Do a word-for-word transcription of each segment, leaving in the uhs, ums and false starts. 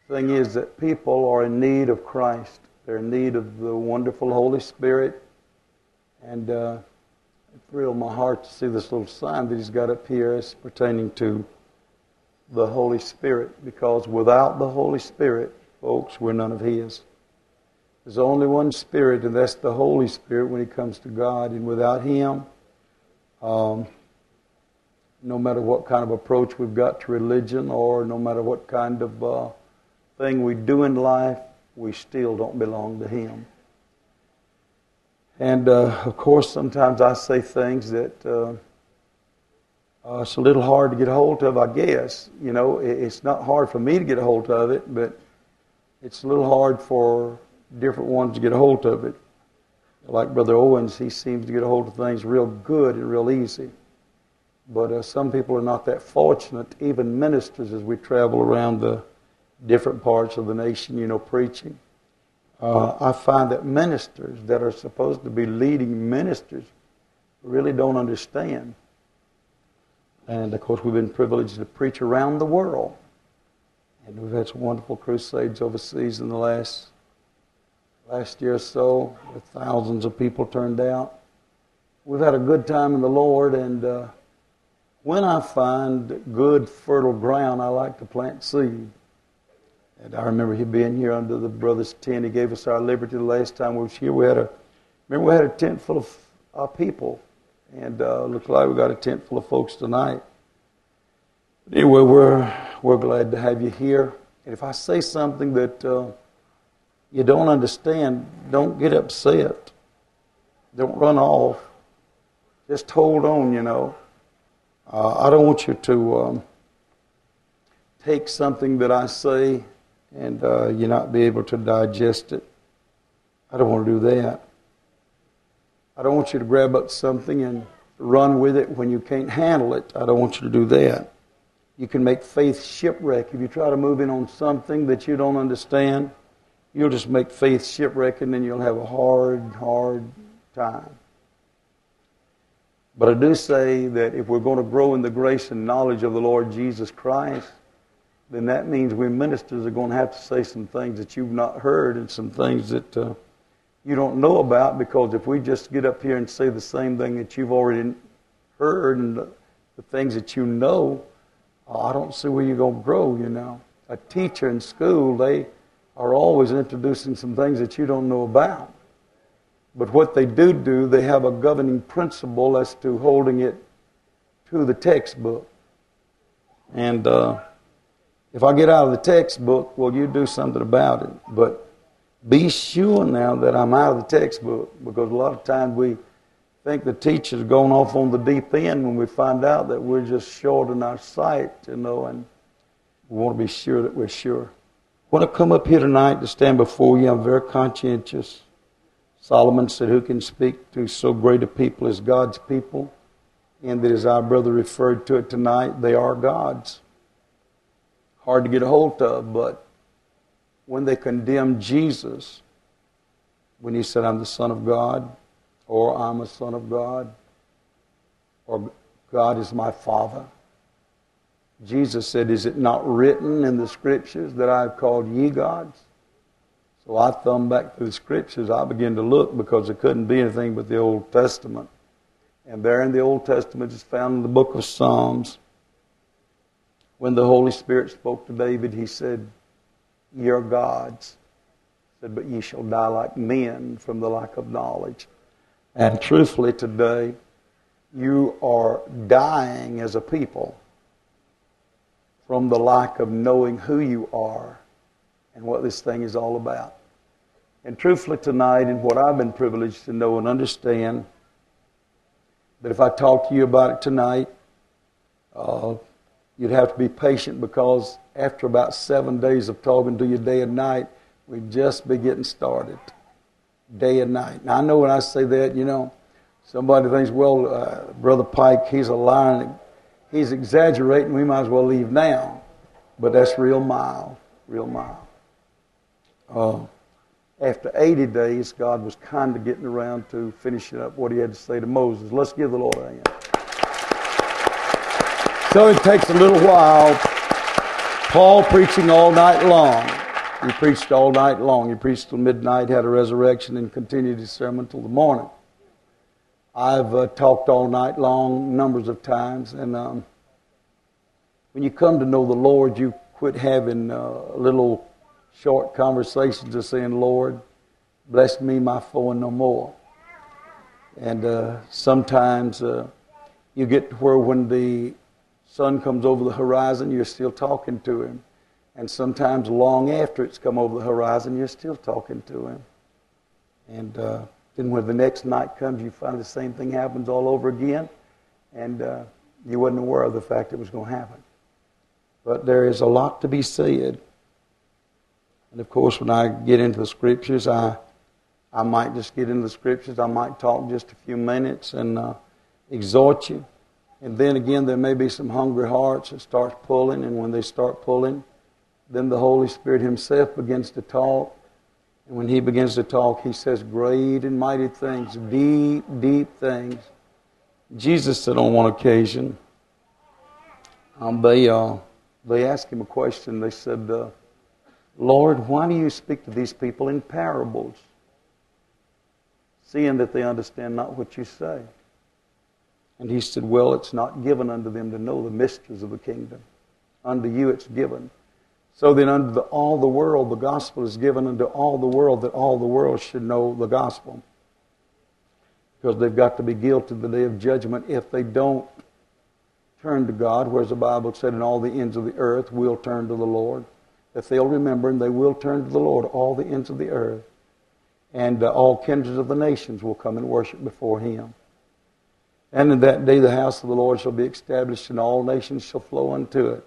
thing is that people are in need of Christ. They're in need of the wonderful Holy Spirit. And uh, it thrilled my heart to see this little sign that he's got up here as pertaining to the Holy Spirit. Because without the Holy Spirit, folks, we're none of His. There's only one Spirit, and that's the Holy Spirit when it comes to God. And without Him, um, no matter what kind of approach we've got to religion, or no matter what kind of uh, thing we do in life, we still don't belong to Him. And uh, of course, sometimes I say things that uh, uh, it's a little hard to get a hold of, I guess. You know, it's not hard for me to get a hold of it, but it's a little hard for different ones to get a hold of it. Like Brother Owens, he seems to get a hold of things real good and real easy. But uh, some people are not that fortunate, even ministers, as we travel around the different parts of the nation, you know, preaching. Uh, I find that ministers that are supposed to be leading ministers really don't understand. And, of course, we've been privileged to preach around the world. And we've had some wonderful crusades overseas in the last last year or so, with thousands of people turned out. We've had a good time in the Lord, and uh, when I find good, fertile ground, I like to plant seed. And I remember he being here under the brother's tent. He gave us our liberty the last time we was here. We had a, remember we had a tent full of uh, people, and uh, looked like we got a tent full of folks tonight. But anyway, we're we're glad to have you here. And if I say something that uh, you don't understand, don't get upset. Don't run off. Just hold on, you know. Uh, I don't want you to um, take something that I say and uh, you not be able to digest it. I don't want to do that. I don't want you to grab up something and run with it when you can't handle it. I don't want you to do that. You can make faith shipwreck. If you try to move in on something that you don't understand, you'll just make faith shipwreck, and then you'll have a hard, hard time. But I do say that if we're going to grow in the grace and knowledge of the Lord Jesus Christ, then that means we ministers are going to have to say some things that you've not heard and some things that uh, you don't know about, because if we just get up here and say the same thing that you've already heard and the, the things that you know, uh, I don't see where you're going to grow, you know. A teacher in school, they are always introducing some things that you don't know about. But what they do do, they have a governing principle as to holding it to the textbook. And uh, if I get out of the textbook, well, you do something about it. But be sure now that I'm out of the textbook, because a lot of times we think the teacher's going off on the deep end when we find out that we're just short in our sight, you know, and we want to be sure that we're sure. I want to come up here tonight to stand before you. I'm very conscientious. Solomon said, who can speak to so great a people as God's people? And that, as our brother referred to it tonight, they are God's. Hard to get a hold of, but when they condemned Jesus, when he said, I'm the Son of God, or I'm a son of God, or God is my Father, Jesus said, is it not written in the Scriptures that I have called ye gods? So I thumbed back through the Scriptures. I began to look, because there couldn't be anything but the Old Testament. And there in the Old Testament is found in the book of Psalms. When the Holy Spirit spoke to David, he said, ye are gods. He said, but ye shall die like men from the lack of knowledge. And truthfully today, you are dying as a people from the lack of knowing who you are and what this thing is all about. And truthfully tonight, and what I've been privileged to know and understand, that if I talk to you about it tonight, uh, you'd have to be patient, because after about seven days of talking to you day and night, we'd just be getting started. Day and night. Now I know when I say that, you know, somebody thinks, well, uh, Brother Pike, he's a liar. He's exaggerating. We might as well leave now. But that's real mild. Real mild. Uh, after eighty days, God was kind of getting around to finishing up what he had to say to Moses. Let's give the Lord a hand. So it takes a little while Paul preaching all night long. He preached all night long. He preached till midnight, had a resurrection, and continued his sermon till the morning. I've uh, talked all night long numbers of times, and um, when you come to know the Lord, you quit having uh, little short conversations of saying, Lord, bless me, my foe, and no more. And uh, sometimes uh, you get to where when the sun comes over the horizon, you're still talking to Him. And sometimes long after it's come over the horizon, you're still talking to Him. And uh, then when the next night comes, you find the same thing happens all over again. And uh, you wasn't aware of the fact it was going to happen. But there is a lot to be said. And of course, when I get into the Scriptures, I I might just get into the Scriptures. I might talk just a few minutes and uh, exhort you. And then again, there may be some hungry hearts that start pulling. And when they start pulling, then the Holy Spirit Himself begins to talk. And when He begins to talk, He says great and mighty things, deep, deep things. Jesus said on one occasion, um, they, uh, they asked Him a question. They said, uh, Lord, why do you speak to these people in parables, seeing that they understand not what you say? And He said, well, it's not given unto them to know the mysteries of the kingdom. Unto you it's given. So then unto the, all the world, the gospel is given unto all the world, that all the world should know the gospel. Because they've got to be guilty of the day of judgment if they don't turn to God, whereas the Bible said, and all the ends of the earth will turn to the Lord. If they'll remember, and they will turn to the Lord, all the ends of the earth. And uh, all kindreds of the nations will come and worship before Him. And in that day the house of the Lord shall be established, and all nations shall flow unto it.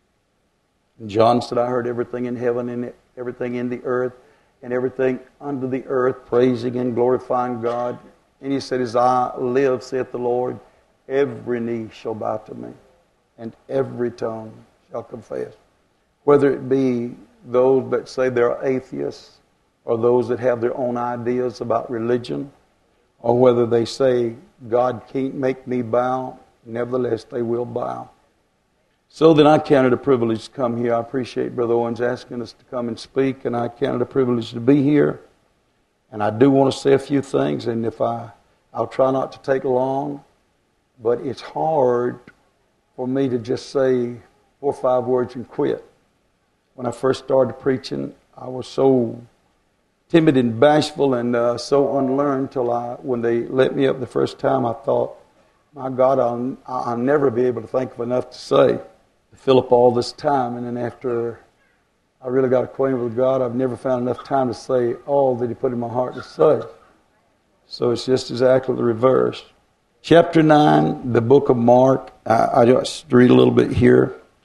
And John said, I heard everything in heaven and everything in the earth and everything under the earth praising and glorifying God. And he said, as I live, saith the Lord, every knee shall bow to me, and every tongue shall confess. Whether it be those that say they're atheists, or those that have their own ideas about religion, or whether they say, God can't make me bow, nevertheless they will bow. So then I count it a privilege to come here. I appreciate Brother Owens asking us to come and speak, and I count it a privilege to be here. And I do want to say a few things, and if I, I'll try not to take long, but it's hard for me to just say four or five words and quit. When I first started preaching, I was so timid and bashful and uh, so unlearned till I, when they let me up the first time, I thought, my God, I'll, I'll never be able to think of enough to say to fill up all this time. And then after I really got acquainted with God, I've never found enough time to say all that He put in my heart to say. So it's just exactly the reverse. Chapter nine, the book of Mark. I, I just read a little bit here.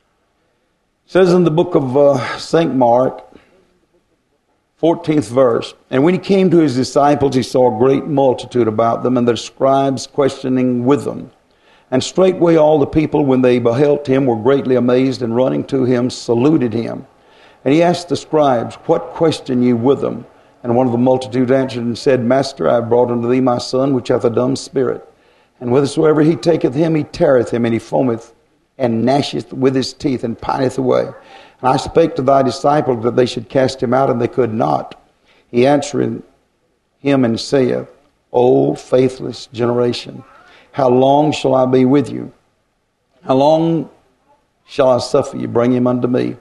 It says in the book of uh, Saint Mark, fourteenth verse, and when He came to His disciples, He saw a great multitude about them, and their scribes questioning with them. And straightway all the people, when they beheld Him, were greatly amazed, and running to Him, saluted Him. And He asked the scribes, what question ye with them? And one of the multitude answered and said, Master, I have brought unto thee my son, which hath a dumb spirit. And whithersoever he taketh him, he teareth him, and he foameth, and gnasheth with his teeth, and pineth away. And I spake to thy disciples that they should cast him out, and they could not. He answered him and saith, O faithless generation, how long shall I be with you? How long shall I suffer you? Bring him unto me.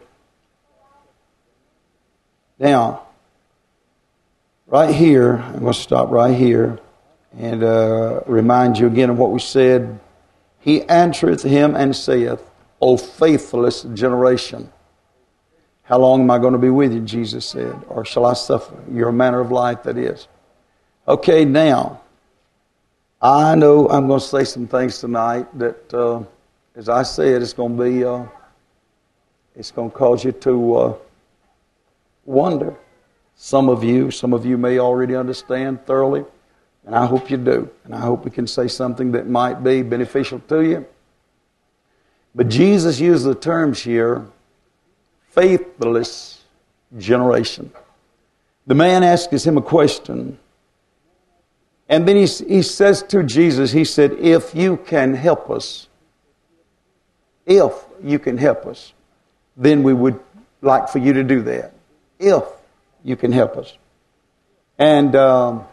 Now, right here, I'm going to stop right here and uh, remind you again of what we said. He answereth him and saith, O faithless generation, how long am I going to be with you, Jesus said, or shall I suffer? Your manner of life, that is. Okay, now, I know I'm going to say some things tonight that, uh, as I said, it's going to be, uh, it's going to cause you to uh, wonder. Some of you, some of you may already understand thoroughly, and I hope you do. And I hope we can say something that might be beneficial to you. But Jesus used the terms here, faithless generation. The man asks him a question, and then he, he says to Jesus, he said, if you can help us, if you can help us. then we would like for you to do that, if you can help us. And um,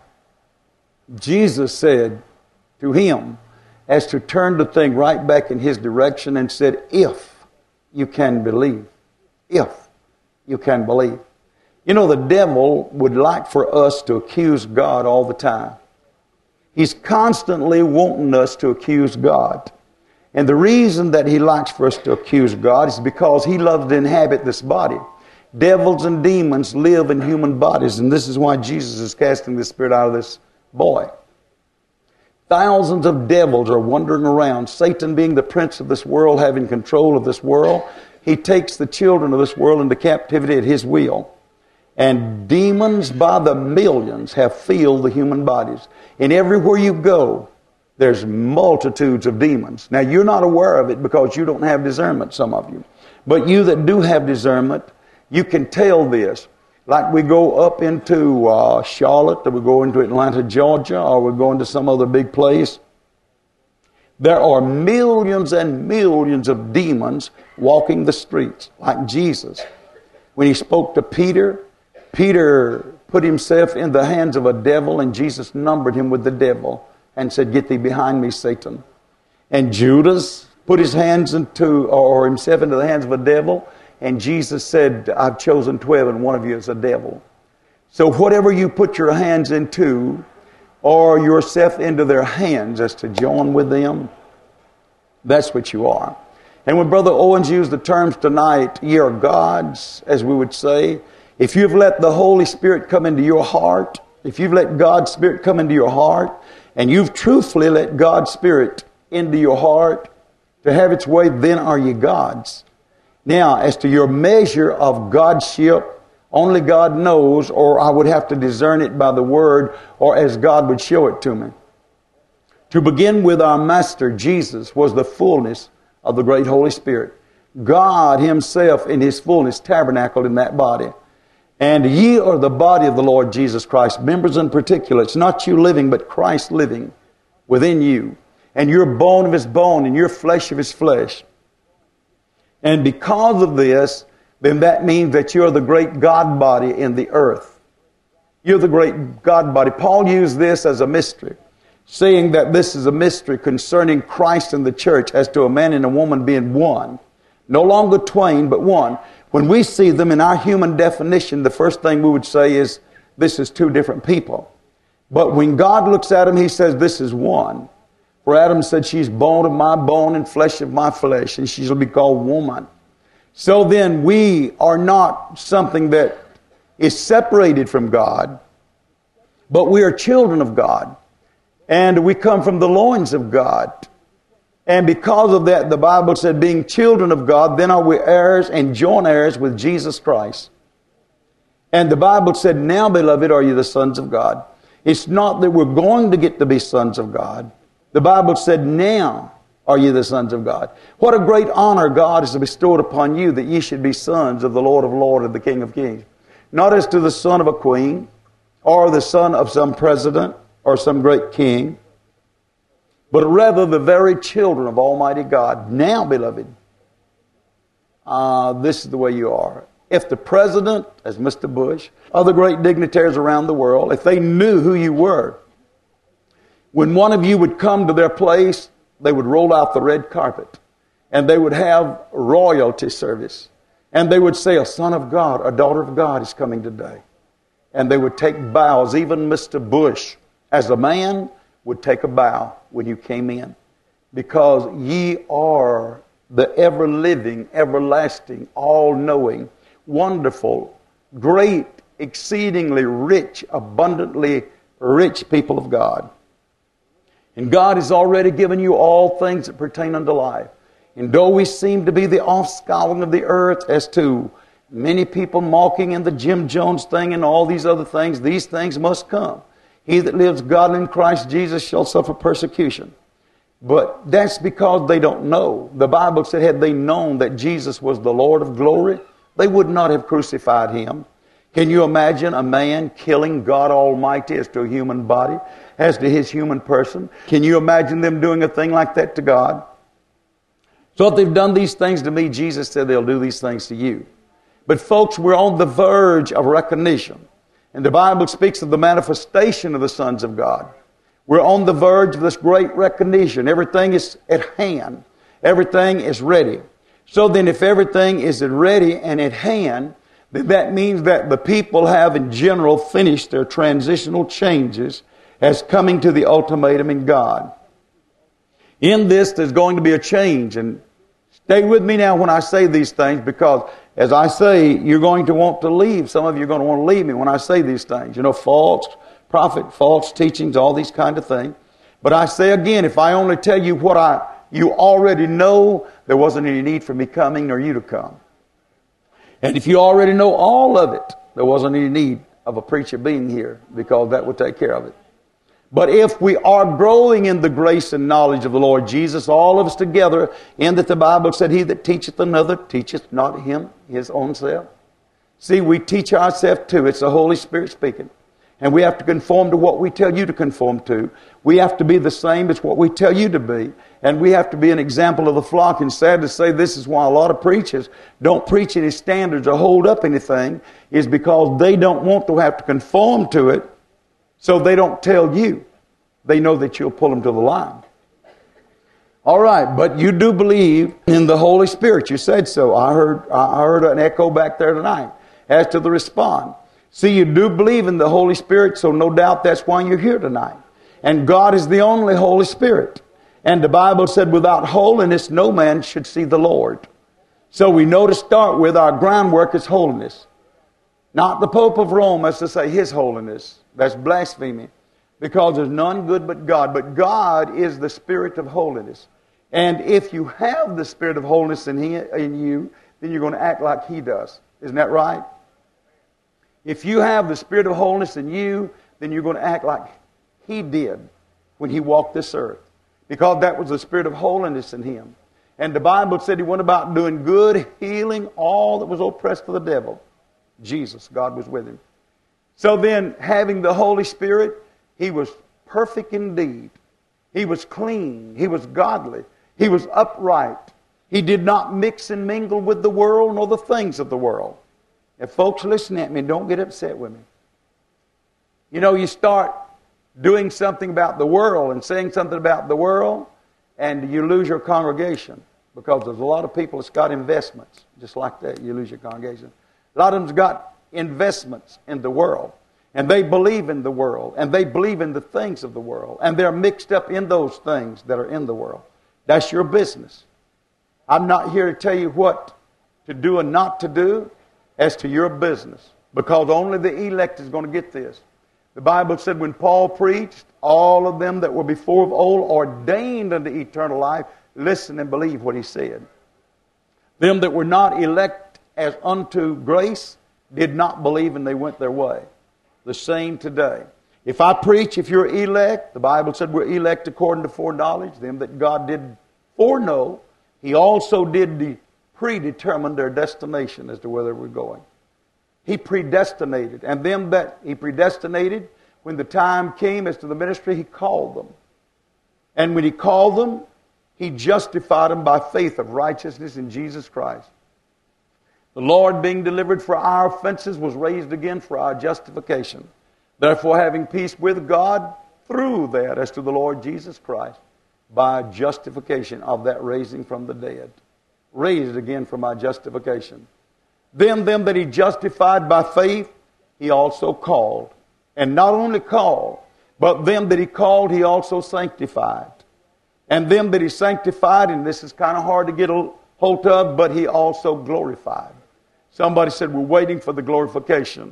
Jesus said to him, as to turn the thing right back in his direction, and said, if you can believe. If you can believe. You know, the devil would like for us to accuse God all the time. He's constantly wanting us to accuse God. And the reason that he likes for us to accuse God is because he loves to inhabit this body. Devils and demons live in human bodies, and this is why Jesus is casting the spirit out of this boy. Thousands of devils are wandering around. Satan, being the prince of this world, having control of this world, he takes the children of this world into captivity at his will. And demons by the millions have filled the human bodies. And everywhere you go, there's multitudes of demons. Now, you're not aware of it because you don't have discernment, some of you. But you that do have discernment, you can tell this. Like we go up into uh, Charlotte, or we go into Atlanta, Georgia, or we go into some other big place. There are millions and millions of demons walking the streets, like Jesus. When he spoke to Peter, Peter put himself in the hands of a devil, and Jesus numbered him with the devil and said, "Get thee behind me, Satan." And Judas put his hands into, or himself into the hands of a devil, and Jesus said, "I've chosen twelve, and one of you is a devil." So whatever you put your hands into, or yourself into their hands as to join with them, that's what you are. And when Brother Owens used the terms tonight, ye are gods, as we would say, if you've let the Holy Spirit come into your heart, if you've let God's Spirit come into your heart, and you've truthfully let God's Spirit into your heart to have its way, then are ye gods. Now, as to your measure of Godship, only God knows, or I would have to discern it by the Word, or as God would show it to me. To begin with, our Master, Jesus, was the fullness of the great Holy Spirit. God Himself in His fullness tabernacled in that body. And ye are the body of the Lord Jesus Christ, members in particular. It's not you living, but Christ living within you. And you're bone of His bone, and you're flesh of His flesh. And because of this, then that means that you're the great God body in the earth. You're the great God body. Paul used this as a mystery, saying that this is a mystery concerning Christ and the church as to a man and a woman being one. No longer twain, but one. When we see them in our human definition, the first thing we would say is, this is two different people. But when God looks at them, He says, this is one. For Adam said, she's bone of my bone and flesh of my flesh, and she shall be called woman. So then we are not something that is separated from God, but we are children of God. And we come from the loins of God. And because of that, the Bible said, being children of God, then are we heirs and joint heirs with Jesus Christ. And the Bible said, now, beloved, are you the sons of God. It's not that we're going to get to be sons of God. The Bible said, now are you the sons of God. What a great honor God has bestowed upon you, that ye should be sons of the Lord of Lords and the King of Kings. Not as to the son of a queen, or the son of some president, or some great king, but rather the very children of Almighty God. Now, beloved, uh, this is the way you are. If the president, as Mister Bush, other great dignitaries around the world, if they knew who you were, when one of you would come to their place, they would roll out the red carpet, and they would have royalty service, and they would say, a son of God, a daughter of God is coming today. And they would take bows. Even Mister Bush, as a man, would take a bow when you came in, because ye are the ever-living, everlasting, all-knowing, wonderful, great, exceedingly rich, abundantly rich people of God. And God has already given you all things that pertain unto life. And though we seem to be the offscouring of the earth, as to many people mocking in the Jim Jones thing and all these other things, these things must come. He that lives godly in Christ Jesus shall suffer persecution. But that's because they don't know. The Bible said, had they known that Jesus was the Lord of glory, they would not have crucified Him. Can you imagine a man killing God Almighty as to a human body, as to His human person? Can you imagine them doing a thing like that to God? So if they've done these things to me, Jesus said they'll do these things to you. But folks, we're on the verge of recognition. And the Bible speaks of the manifestation of the sons of God. We're on the verge of this great recognition. Everything is at hand. Everything is ready. So then if everything is ready and at hand, then that means that the people have in general finished their transitional changes as coming to the ultimatum in God. In this, there's going to be a change. And stay with me now when I say these things, because as I say, you're going to want to leave. Some of you are going to want to leave me when I say these things. You know, false prophet, false teachings, all these kind of things. But I say again, if I only tell you what I you already know, there wasn't any need for me coming nor you to come. And if you already know all of it, there wasn't any need of a preacher being here, because that would take care of it. But if we are growing in the grace and knowledge of the Lord Jesus, all of us together, in that the Bible said, he that teacheth another teacheth not him his own self. See, we teach ourselves too. It's the Holy Spirit speaking. And we have to conform to what we tell you to conform to. We have to be the same as what we tell you to be. And we have to be an example of the flock. And sad to say, this is why a lot of preachers don't preach any standards or hold up anything, is because they don't want to have to conform to it, so they don't tell you. They know that you'll pull them to the line. All right, but you do believe in the Holy Spirit. You said so. I heard, I heard an echo back there tonight as to the response. See, you do believe in the Holy Spirit, so no doubt that's why you're here tonight. And God is the only Holy Spirit. And the Bible said, without holiness, no man should see the Lord. So we know to start with, our groundwork is holiness. Not the Pope of Rome, as to say His holiness. That's blasphemy. Because there's none good but God. But God is the Spirit of holiness. And if you have the Spirit of holiness in, he, in you, then you're going to act like He does. Isn't that right? If you have the Spirit of holiness in you, then you're going to act like He did when He walked this earth. Because that was the Spirit of holiness in Him. And the Bible said He went about doing good, healing all that was oppressed of the devil. Jesus, God was with Him. So then, having the Holy Spirit, He was perfect indeed. He was clean. He was godly. He was upright. He did not mix and mingle with the world nor the things of the world. If folks listen at me, don't get upset with me. You know, you start doing something about the world and saying something about the world, and you lose your congregation, because there's a lot of people that's got investments. Just like that, you lose your congregation. A lot of them's got investments in the world, and they believe in the world, and they believe in the things of the world, and they're mixed up in those things that are in the world. That's your business. I'm not here to tell you what to do and not to do as to your business, because only the elect is going to get this. The Bible said when Paul preached, all of them that were before of old ordained unto eternal life, listen and believe what he said. Them that were not elect as unto grace did not believe, and they went their way. The same today. If I preach, if you're elect, the Bible said we're elect according to foreknowledge. Them that God did foreknow, He also did de- predetermine their destination as to where they were going. He predestinated. And them that He predestinated, when the time came as to the ministry, He called them. And when He called them, He justified them by faith of righteousness in Jesus Christ. The Lord, being delivered for our offenses, was raised again for our justification. Therefore, having peace with God through that, as to the Lord Jesus Christ, by justification of that raising from the dead. Raised again from our justification. Then them that He justified by faith, He also called. And not only called, but them that He called, He also sanctified. And them that He sanctified, and this is kind of hard to get a hold of, but He also glorified. Somebody said, we're waiting for the glorification.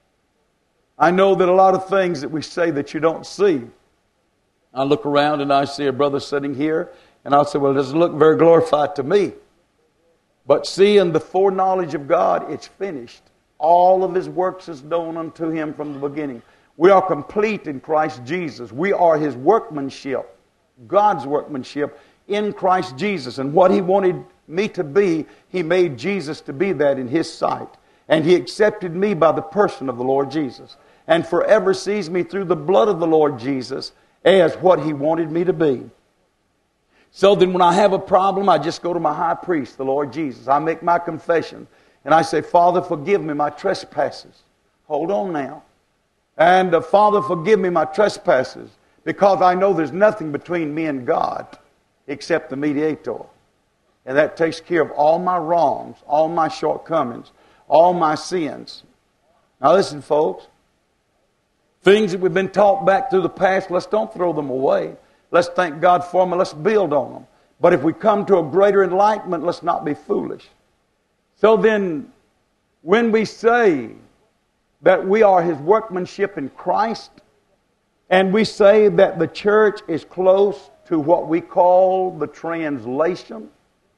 I know that a lot of things that we say that you don't see. I look around and I see a brother sitting here, and I'll say, well, it doesn't look very glorified to me. But see, in the foreknowledge of God, it's finished. All of His works is known unto Him from the beginning. We are complete in Christ Jesus. We are His workmanship, God's workmanship in Christ Jesus. And what He wanted me to be, He made Jesus to be that in His sight. And He accepted me by the person of the Lord Jesus. And forever sees me through the blood of the Lord Jesus as what He wanted me to be. So then when I have a problem, I just go to my high priest, the Lord Jesus. I make my confession. And I say, Father, forgive me my trespasses. Hold on now. And uh, Father, forgive me my trespasses, because I know there's nothing between me and God except the mediator. And that takes care of all my wrongs, all my shortcomings, all my sins. Now listen, folks. Things that we've been taught back through the past, let's don't throw them away. Let's thank God for them and let's build on them. But if we come to a greater enlightenment, let's not be foolish. So then, when we say that we are His workmanship in Christ, and we say that the church is close to what we call the translation,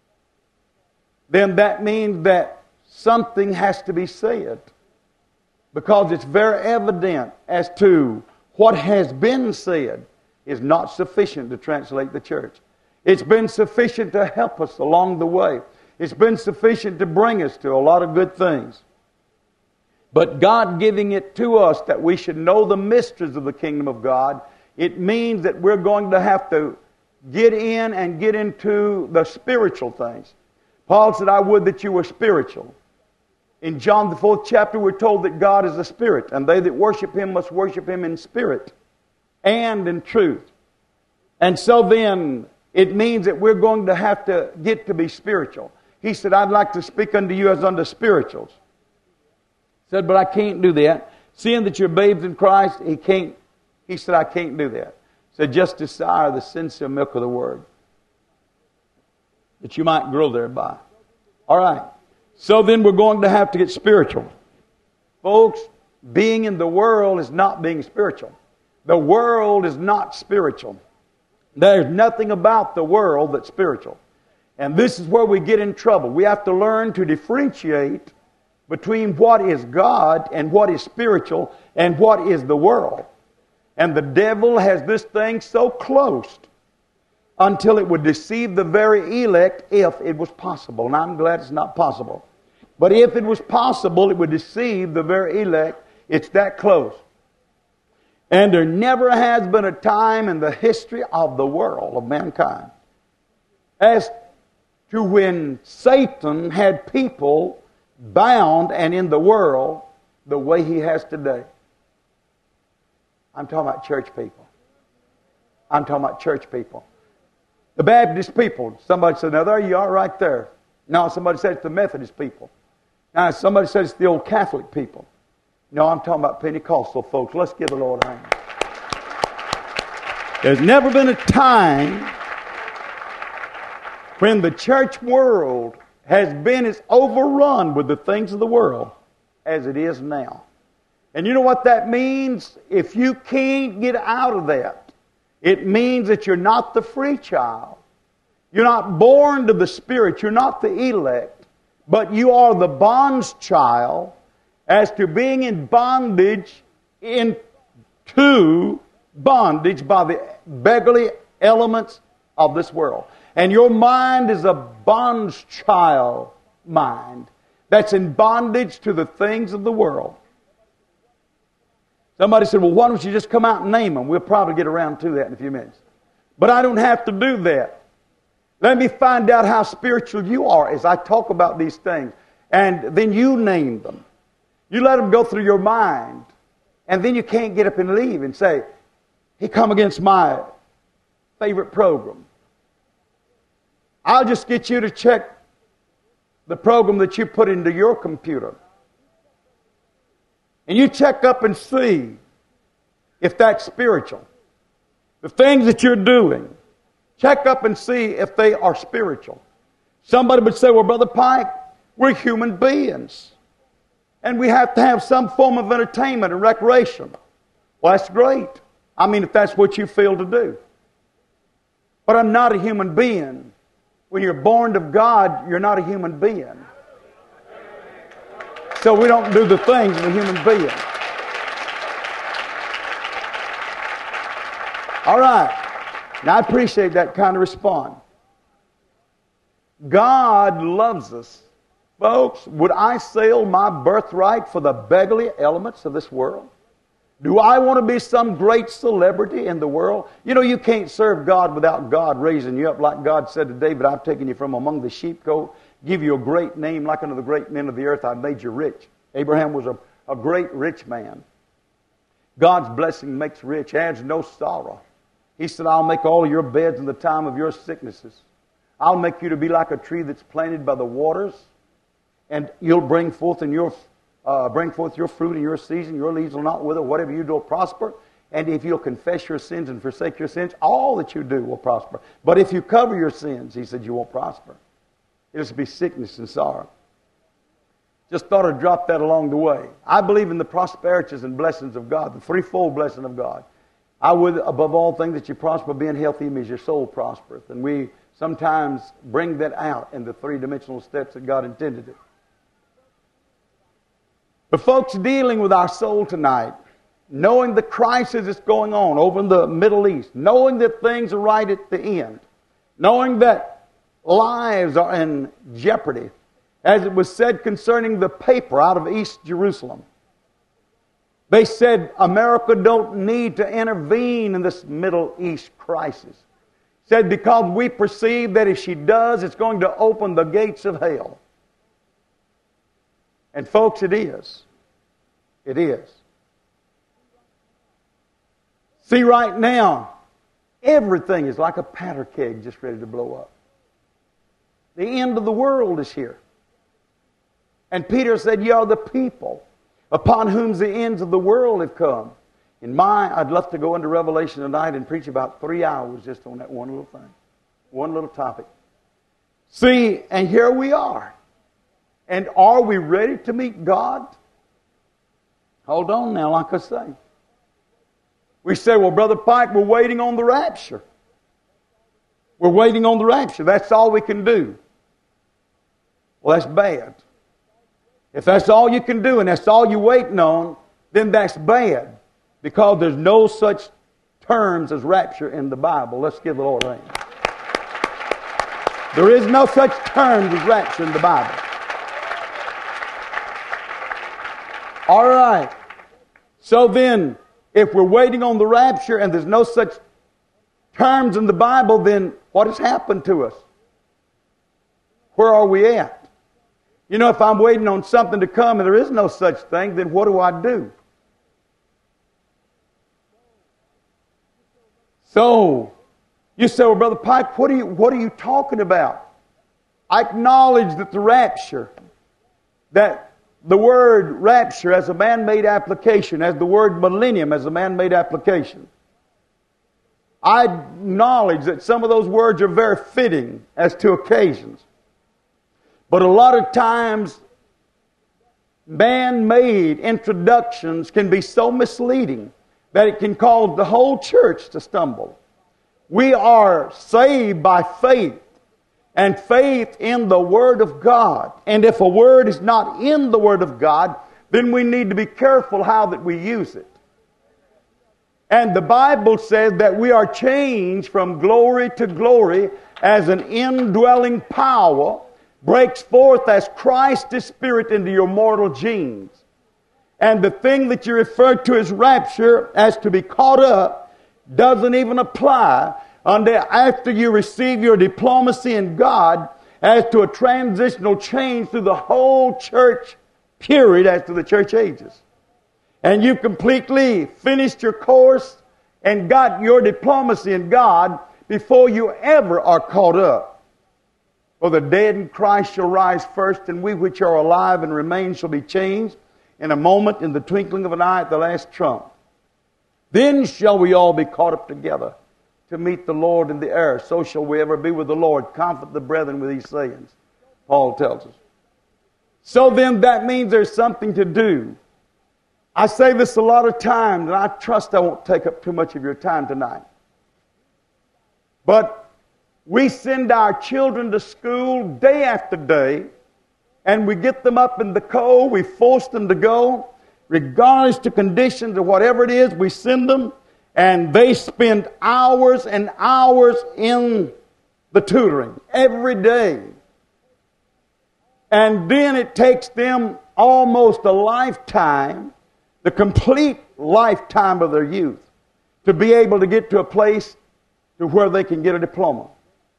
then that means that something has to be said. Because it's very evident as to what has been said is not sufficient to translate the church. It's been sufficient to help us along the way. It's been sufficient to bring us to a lot of good things. But God giving it to us that we should know the mysteries of the kingdom of God, it means that we're going to have to get in and get into the spiritual things. Paul said, I would that you were spiritual. In John the fourth chapter, we're told that God is a spirit, and they that worship Him must worship Him in spirit and in truth. And so then, it means that we're going to have to get to be spiritual. He said, I'd like to speak unto you as unto spirituals. He said, but I can't do that. Seeing that you're babes in Christ, he can't. He said, I can't do that. He said, just desire the sincere milk of the Word, that you might grow thereby. All right. So then we're going to have to get spiritual. Folks, being in the world is not being spiritual. The world is not spiritual. There's nothing about the world that's spiritual. And this is where we get in trouble. We have to learn to differentiate between what is God and what is spiritual and what is the world. And the devil has this thing so close until it would deceive the very elect if it was possible. And I'm glad it's not possible. But if it was possible, it would deceive the very elect. It's that close. And there never has been a time in the history of the world, of mankind, as to when Satan had people bound and in the world the way he has today. I'm talking about church people. I'm talking about church people. The Baptist people. Somebody said, now there you are right there. No, somebody said it's the Methodist people. Now somebody said it's the old Catholic people. No, I'm talking about Pentecostal folks. Let's give the Lord a hand. There's never been a time when the church world has been as overrun with the things of the world as it is now. And you know what that means? If you can't get out of that, it means that you're not the free child. You're not born to the Spirit. You're not the elect. But you are the bonds child as to being in bondage into bondage by the beggarly elements of this world. And your mind is a bonds child mind that's in bondage to the things of the world. Somebody said, well, why don't you just come out and name them? We'll probably get around to that in a few minutes. But I don't have to do that. Let me find out how spiritual you are as I talk about these things. And then you name them. You let them go through your mind. And then you can't get up and leave and say, he come against my favorite program. I'll just get you to check the program that you put into your computer. And you check up and see if that's spiritual. The things that you're doing, check up and see if they are spiritual. Somebody would say, well, Brother Pike, we're human beings. And we have to have some form of entertainment and recreation. Well, that's great. I mean, if that's what you feel to do. But I'm not a human being. When you're born of God, you're not a human being. So we don't do the things of a human being. All right. Now I appreciate that kind of response. God loves us. Folks, would I sell my birthright for the beggarly elements of this world? Do I want to be some great celebrity in the world? You know, you can't serve God without God raising you up. Like God said to David, I've taken you from among the sheepcote, give you a great name like unto the great men of the earth. I've made you rich. Abraham was a, a great rich man. God's blessing makes rich, adds no sorrow. He said, I'll make all your beds in the time of your sicknesses. I'll make you to be like a tree that's planted by the waters, and you'll bring forth in your uh, bring forth your fruit in your season. Your leaves will not wither. Whatever you do will prosper. And if you'll confess your sins and forsake your sins, all that you do will prosper. But if you cover your sins, he said, you won't prosper. It'll just be sickness and sorrow. Just thought I'd drop that along the way. I believe in the prosperities and blessings of God, the threefold blessing of God. I would, above all things, that you prosper, being healthy, even as your soul prospereth. And we sometimes bring that out in the three-dimensional steps that God intended it. But folks, dealing with our soul tonight, knowing the crisis that's going on over in the Middle East, knowing that things are right at the end, knowing that lives are in jeopardy, as it was said concerning the paper out of East Jerusalem. They said America don't need to intervene in this Middle East crisis. Said because we perceive that if she does, it's going to open the gates of hell. And folks, it is. It is. See, right now, everything is like a powder keg just ready to blow up. The end of the world is here. And Peter said, ye are the people upon whom the ends of the world have come. In my, I'd love to go into Revelation tonight and preach about three hours just on that one little thing. One little topic. See, and here we are. And are we ready to meet God? Hold on now, like I say. We say, well, Brother Pike, we're waiting on the rapture. We're waiting on the rapture. That's all we can do. Well, that's bad. If that's all you can do and that's all you're waiting on, then that's bad. Because there's no such terms as rapture in the Bible. Let's give the Lord a hand. There is no such terms as rapture in the Bible. All right. So then, if we're waiting on the rapture and there's no such terms in the Bible, then what has happened to us? Where are we at? You know, if I'm waiting on something to come and there is no such thing, then what do I do? So, you say, well, Brother Pike, what are you, what are you talking about? I acknowledge that the rapture, that the word rapture as a man-made application, as the word millennium as a man-made application. I acknowledge that some of those words are very fitting as to occasions. But a lot of times, man-made introductions can be so misleading that it can cause the whole church to stumble. We are saved by faith, and faith in the Word of God. And if a word is not in the Word of God, then we need to be careful how that we use it. And the Bible says that we are changed from glory to glory as an indwelling power breaks forth as Christ's Spirit into your mortal genes. And the thing that you refer to as rapture, as to be caught up, doesn't even apply until after you receive your diplomacy in God as to a transitional change through the whole church period as to the church ages. And you've completely finished your course and got your diplomacy in God before you ever are caught up. For the dead in Christ shall rise first, and we which are alive and remain shall be changed in a moment, in the twinkling of an eye, at the last trump. Then shall we all be caught up together to meet the Lord in the air. So shall we ever be with the Lord. Comfort the brethren with these sayings, Paul tells us. So then that means there's something to do. I say this a lot of times, and I trust I won't take up too much of your time tonight. But we send our children to school day after day, and we get them up in the cold. We force them to go. Regardless to conditions or whatever it is, we send them, and they spend hours and hours in the tutoring every day. And then it takes them almost a lifetime to complete lifetime of their youth to be able to get to a place to where they can get a diploma.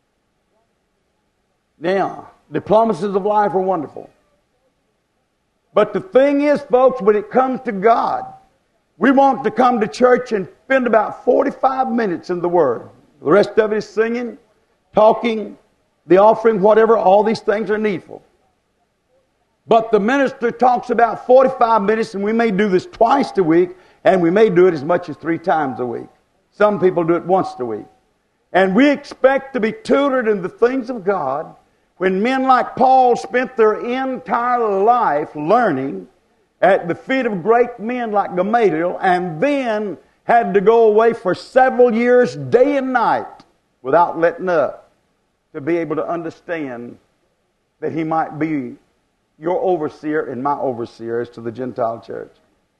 Now, diplomas of life are wonderful. But the thing is, folks, when it comes to God, we want to come to church and spend about forty-five minutes in the Word. The rest of it is singing, talking, the offering, whatever. All these things are needful. But the minister talks about forty-five minutes, and we may do this twice a week, and we may do it as much as three times a week. Some people do it once a week. And we expect to be tutored in the things of God when men like Paul spent their entire life learning at the feet of great men like Gamaliel, and then had to go away for several years, day and night, without letting up, to be able to understand that he might be your overseer and my overseer as to the Gentile church.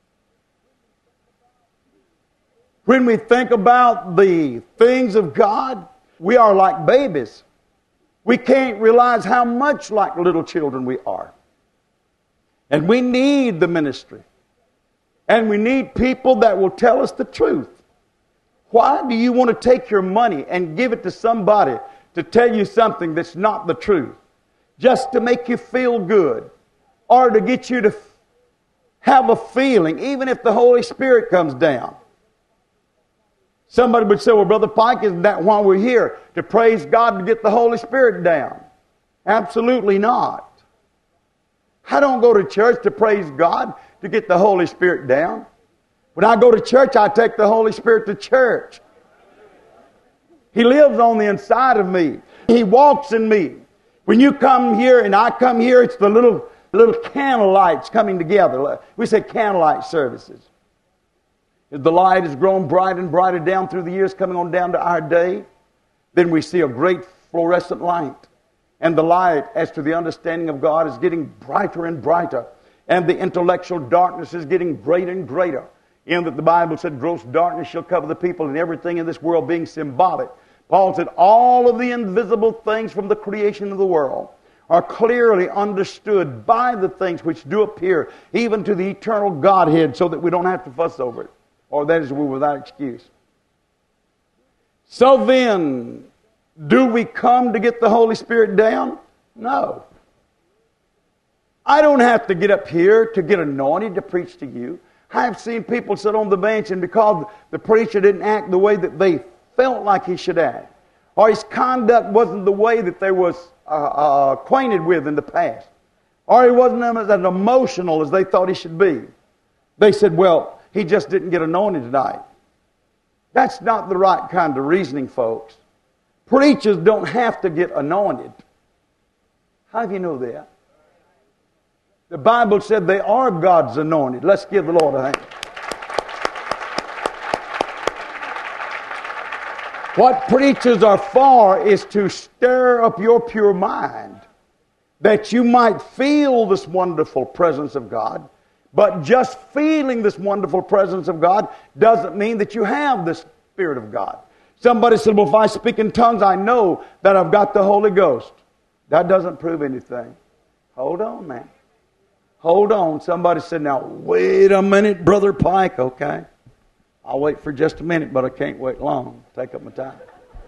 When we think about the things of God, we are like babies. We can't realize how much like little children we are. And we need the ministry. And we need people that will tell us the truth. Why do you want to take your money and give it to somebody to tell you something that's not the truth? Just to make you feel good. Or to get you to have a feeling, even if the Holy Spirit comes down. Somebody would say, well, Brother Pike, isn't that why we're here? To praise God to get the Holy Spirit down? Absolutely not. I don't go to church to praise God to get the Holy Spirit down. When I go to church, I take the Holy Spirit to church. He lives on the inside of me. He walks in me. When you come here and I come here, it's the little, little candle lights coming together. We say candlelight services. As the light has grown brighter and brighter down through the years, coming on down to our day, then we see a great fluorescent light. And the light, as to the understanding of God, is getting brighter and brighter. And the intellectual darkness is getting greater and greater. In that the Bible said, gross darkness shall cover the people, and everything in this world being symbolic. Paul said, all of the invisible things from the creation of the world are clearly understood by the things which do appear, even to the eternal Godhead, so that we don't have to fuss over it. Or that is, we're without excuse. So then, do we come to get the Holy Spirit down? No. I don't have to get up here to get anointed to preach to you. I've seen people sit on the bench, and because the preacher didn't act the way that they felt like he should act, or his conduct wasn't the way that they was uh, uh, acquainted with in the past, or he wasn't as emotional as they thought he should be, they said, well, he just didn't get anointed tonight. That's not the right kind of reasoning, folks. Preachers don't have to get anointed. How do you know that? The Bible said they are God's anointed. Let's give the Lord a hand. What preachers are for is to stir up your pure mind, that you might feel this wonderful presence of God. But just feeling this wonderful presence of God doesn't mean that you have the Spirit of God. Somebody said, well, if I speak in tongues, I know that I've got the Holy Ghost. That doesn't prove anything. Hold on, man. Hold on. Somebody said, now, wait a minute, Brother Pike. Okay. I'll wait for just a minute, but I can't wait long. Take up my time.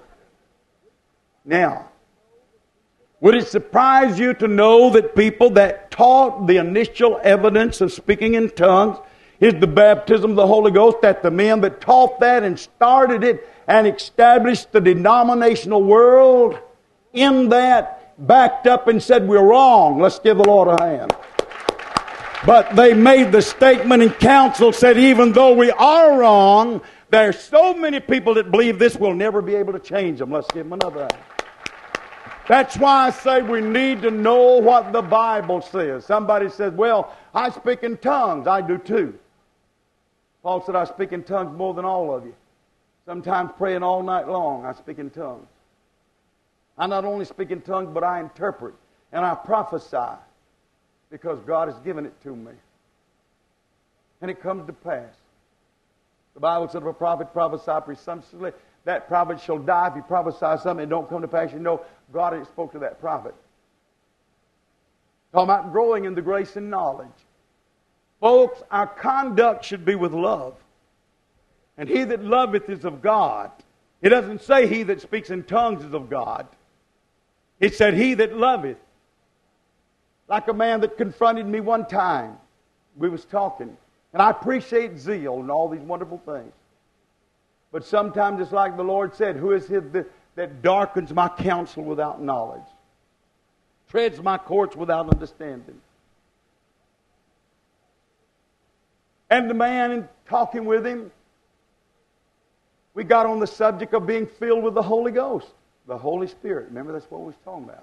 Now, would it surprise you to know that people that taught the initial evidence of speaking in tongues is the baptism of the Holy Ghost, that the men that taught that and started it and established the denominational world in that backed up and said, we're wrong. Let's give the Lord a hand. But they made the statement, and council said, even though we are wrong, there's so many people that believe this, we'll never be able to change them. Let's give them another hand. That's why I say we need to know what the Bible says. Somebody says, well, I speak in tongues. I do too. Paul said, I speak in tongues more than all of you. Sometimes praying all night long, I speak in tongues. I not only speak in tongues, but I interpret and I prophesy because God has given it to me. And it comes to pass. The Bible said, if a prophet prophesy presumptuously, that prophet shall die. If he prophesies something that don't come to pass, you know God had spoke to that prophet. Talking about growing in the grace and knowledge. Folks, our conduct should be with love. And he that loveth is of God. It doesn't say he that speaks in tongues is of God. It said he that loveth. Like a man that confronted me one time. We was talking. And I appreciate zeal and all these wonderful things. But sometimes it's like the Lord said, who is it that, that darkens my counsel without knowledge? Treads my courts without understanding. And the man, in talking with him, we got on the subject of being filled with the Holy Ghost. The Holy Spirit. Remember, that's what we was talking about.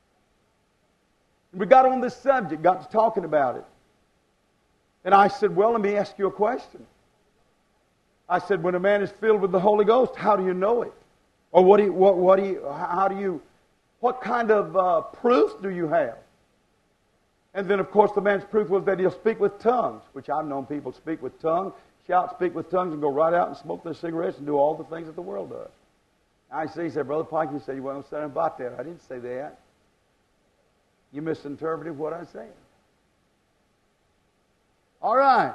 We got on this subject, got to talking about it. And I said, well, let me ask you a question. I said, when a man is filled with the Holy Ghost, how do you know it? Or what do you, what, what do you, how do you, what kind of uh, proof do you have? And then, of course, the man's proof was that he'll speak with tongues, which I've known people speak with tongues, shout, speak with tongues, and go right out and smoke their cigarettes and do all the things that the world does. I see, he said, Brother Pike, you said you weren't saying about that. I didn't say that. You misinterpreted what I said. All right.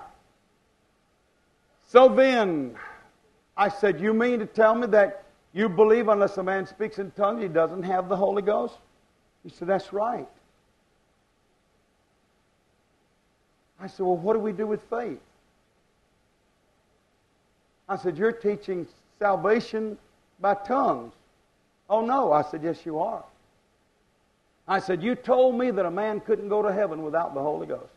So then, I said, you mean to tell me that you believe unless a man speaks in tongues, he doesn't have the Holy Ghost? He said, that's right. I said, well, what do we do with faith? I said, you're teaching salvation by tongues. Oh, no. I said, yes, you are. I said, you told me that a man couldn't go to heaven without the Holy Ghost.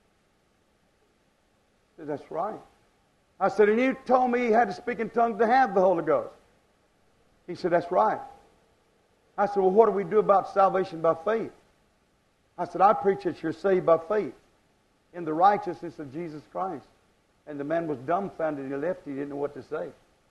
I said, that's right. I said, and you told me he had to speak in tongues to have the Holy Ghost. He said, that's right. I said, well, what do we do about salvation by faith? I said, I preach that you're saved by faith in the righteousness of Jesus Christ. And the man was dumbfounded. He left. He didn't know what to say.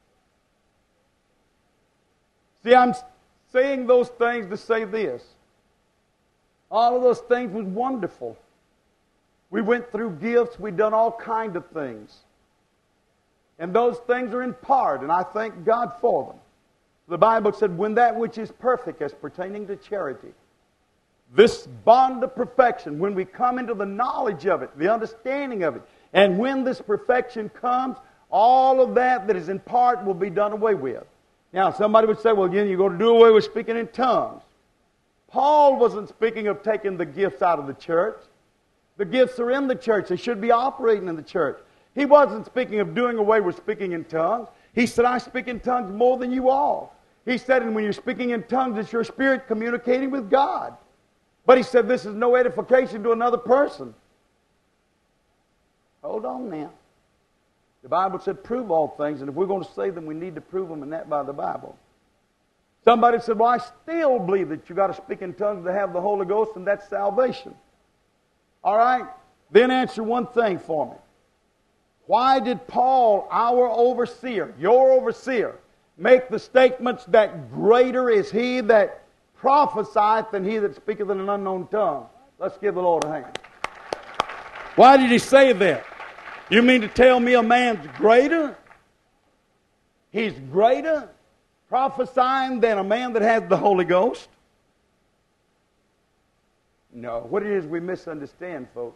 See, I'm saying those things to say this. All of those things was wonderful. We went through gifts. We've done all kinds of things. And those things are in part, and I thank God for them. The Bible said, when that which is perfect as pertaining to charity, this bond of perfection, when we come into the knowledge of it, the understanding of it, and when this perfection comes, all of that that is in part will be done away with. Now, somebody would say, well, again, you're going to do away with speaking in tongues. Paul wasn't speaking of taking the gifts out of the church. The gifts are in the church. They should be operating in the church. He wasn't speaking of doing away with speaking in tongues. He said, I speak in tongues more than you all. He said, and when you're speaking in tongues, it's your spirit communicating with God. But he said, this is no edification to another person. Hold on now. The Bible said, prove all things, and if we're going to say them, we need to prove them, and that by the Bible. Somebody said, well, I still believe that you've got to speak in tongues to have the Holy Ghost, and that's salvation. All right? Then answer one thing for me. Why did Paul, our overseer, your overseer, make the statements that greater is he that prophesieth than he that speaketh in an unknown tongue? Let's give the Lord a hand. Why did he say that? You mean to tell me a man's greater? He's greater prophesying than a man that has the Holy Ghost? No. What it is we misunderstand, folks.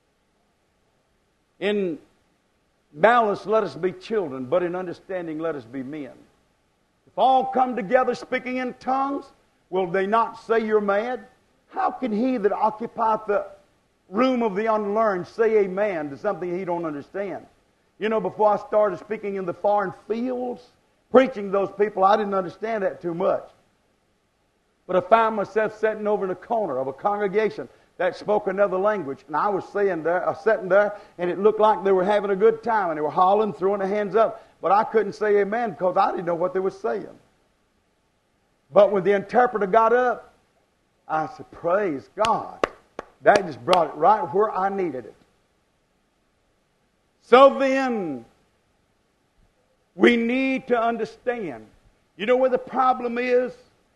In malice, let us be children, but in understanding, let us be men. If all come together speaking in tongues, will they not say you're mad? How can he that occupieth the room of the unlearned say amen to something he don't understand? You know, before I started speaking in the foreign fields, preaching those people, I didn't understand that too much. But I found myself sitting over in a corner of a congregation that spoke another language. And I was sitting there, uh, sitting there, and it looked like they were having a good time. And they were hollering, throwing their hands up. But I couldn't say amen because I didn't know what they were saying. But when the interpreter got up, I said, praise God. That just brought it right where I needed it. So then, we need to understand. You know where the problem is?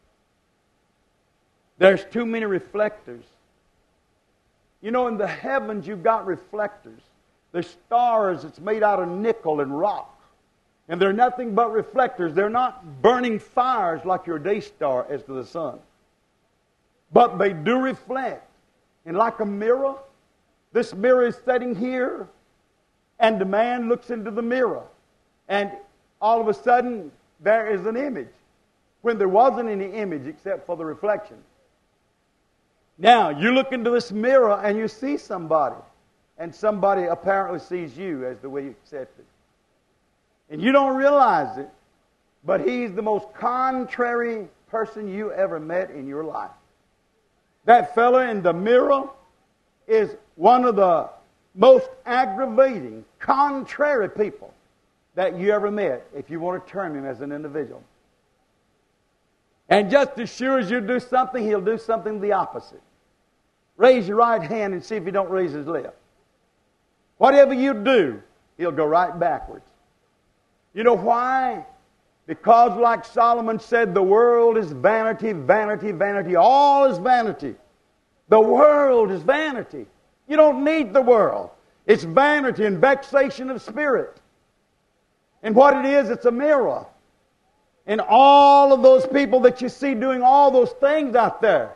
There's too many reflectors. You know, in the heavens you've got reflectors. There's stars that's made out of nickel and rock. And they're nothing but reflectors. They're not burning fires like your day star as to the sun. But they do reflect. And like a mirror, This mirror is sitting here, and the man looks into the mirror, and all of a sudden there is an image when there wasn't any image except for the reflection. Now, you look into this mirror and you see somebody, and somebody apparently sees you as the way you accept it. And you don't realize it, but he's the most contrary person you ever met in your life. That fella in the mirror is one of the most aggravating, contrary people that you ever met, if you want to term him as an individual. And just as sure as you do something, he'll do something the opposite. Raise your right hand and see if he don't raise his left. Whatever you do, he'll go right backwards. You know why? Because like Solomon said, the world is vanity, vanity, vanity. All is vanity. The world is vanity. You don't need the world. It's vanity and vexation of spirit. And what it is, it's a mirror. And all of those people that you see doing all those things out there,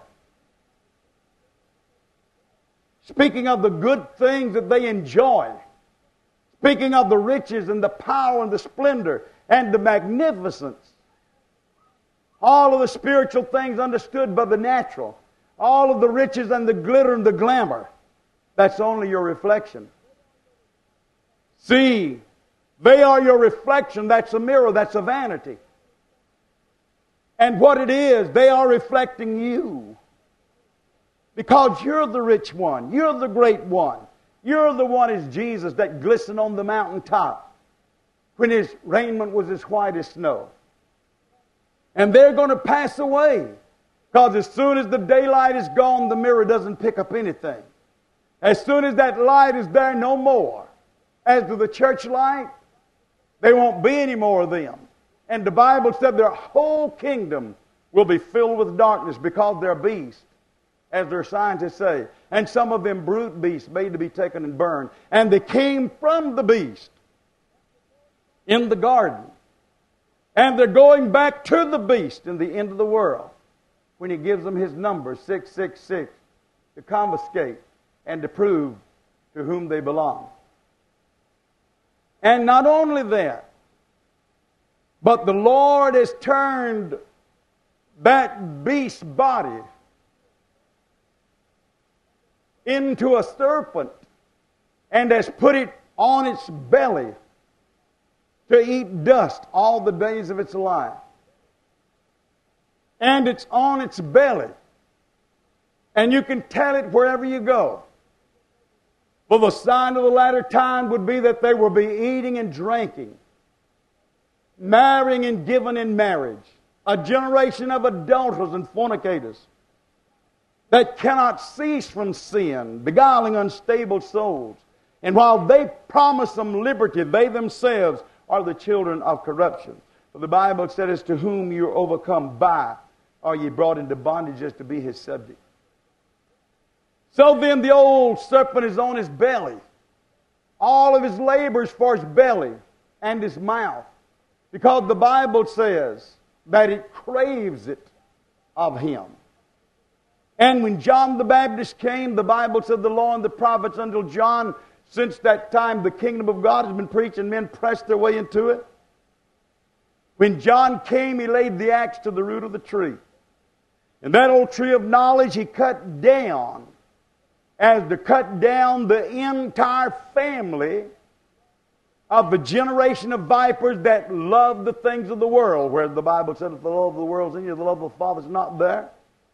speaking of the good things that they enjoy, speaking of the riches and the power and the splendor and the magnificence, all of the spiritual things understood by the natural, all of the riches and the glitter and the glamour, that's only your reflection. See, they are your reflection. That's a mirror. That's a vanity. And what it is, they are reflecting you. Because you're the rich one. You're the great one. You're the one as Jesus that glistened on the mountaintop when his raiment was as white as snow. And they're going to pass away. Because as soon as the daylight is gone, the mirror doesn't pick up anything. As soon as that light is there no more, as to the church light, there won't be any more of them. And the Bible said their whole kingdom will be filled with darkness because they're beasts, as their scientists say. And some of them brute beasts made to be taken and burned. And they came from the beast in the garden. And they're going back to the beast in the end of the world when he gives them his number, six six six, to confiscate and to prove to whom they belong. And not only that, but the Lord has turned that beast's body into a serpent and has put it on its belly to eat dust all the days of its life. And it's on its belly. And you can tell it wherever you go. For the sign of the latter time would be that they will be eating and drinking, marrying and giving in marriage, a generation of adulterers and fornicators that cannot cease from sin, beguiling unstable souls. And while they promise them liberty, they themselves are the children of corruption. For the Bible said, as to whom you are overcome by, are ye brought into bondage as to be his subject. So then the old serpent is on his belly. All of his labors for his belly and his mouth. Because the Bible says that it craves it of him. And when John the Baptist came, the Bible said the law and the prophets until John, since that time the kingdom of God has been preached and men pressed their way into it. When John came, he laid the axe to the root of the tree. And that old tree of knowledge he cut down as to cut down the entire family of the generation of vipers that love the things of the world, where the Bible said if the love of the world is in you, the love of the Father is not there.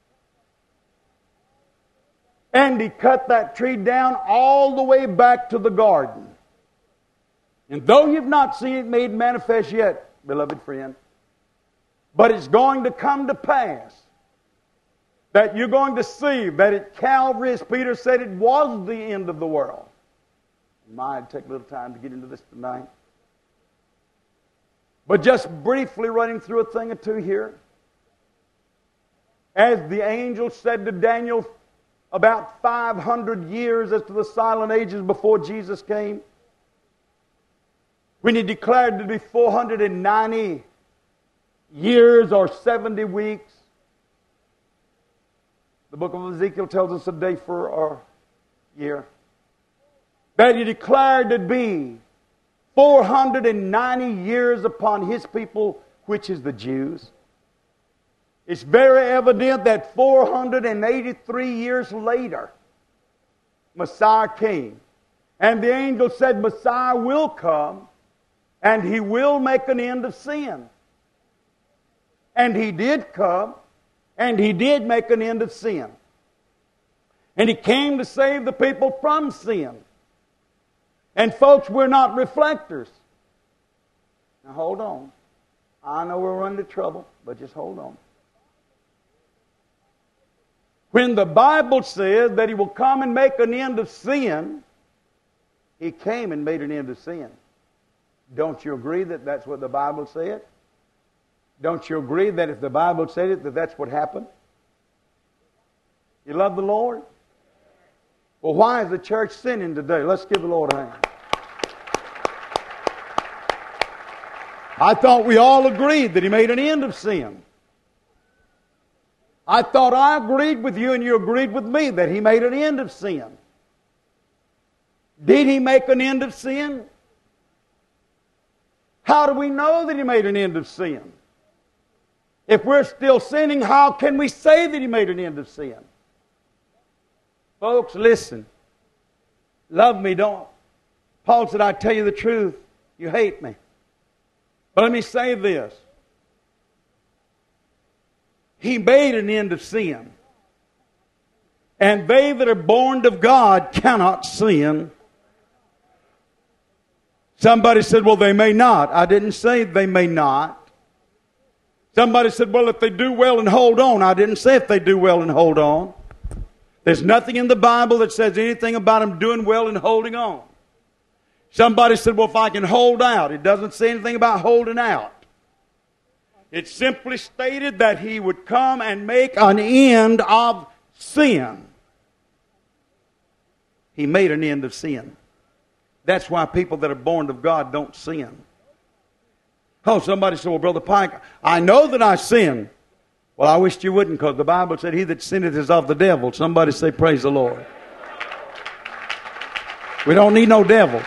And he cut that tree down all the way back to the garden. And though you've not seen it made manifest yet, beloved friend, but it's going to come to pass that you're going to see that at Calvary, as Peter said, it was the end of the world. It might take a little time to get into this tonight. But just briefly running through a thing or two here. As the angel said to Daniel about five hundred years as to the silent ages before Jesus came, when he declared to be four hundred ninety years or seventy weeks, the book of Ezekiel tells us a day for our year. that He declared to be four hundred ninety years upon His people, which is the Jews. It's very evident that four hundred eighty-three years later, Messiah came. And the angel said, Messiah will come, and He will make an end of sin. And He did come, and He did make an end of sin. And He came to save the people from sin. And folks, we're not reflectors. Now hold on. I know we're running into trouble, but just hold on. When the Bible says that He will come and make an end of sin, He came and made an end of sin. Don't you agree that that's what the Bible said? Don't you agree that if the Bible said it, that that's what happened? You love the Lord? Well, why is the church sinning today? Let's give the Lord a hand. I thought we all agreed that He made an end of sin. I thought I agreed with you and you agreed with me that He made an end of sin. Did He make an end of sin? How do we know that He made an end of sin? If we're still sinning, how can we say that He made an end of sin? Folks, listen. Love me, don't. Paul said, I tell you the truth, you hate me. But let me say this. He made an end of sin. And they that are born of God cannot sin. Somebody said, well, they may not. I didn't say they may not. Somebody said, well, if they do well and hold on. I didn't say if they do well and hold on. There's nothing in the Bible that says anything about them doing well and holding on. Somebody said, well, if I can hold out. It doesn't say anything about holding out. It simply stated that He would come and make an end of sin. He made an end of sin. That's why people that are born of God don't sin. Oh, somebody said, well, Brother Pike, I know that I sin. Well, I wished you wouldn't, because the Bible said, he that sinneth is of the devil. Somebody say, praise the Lord. We don't need no devils.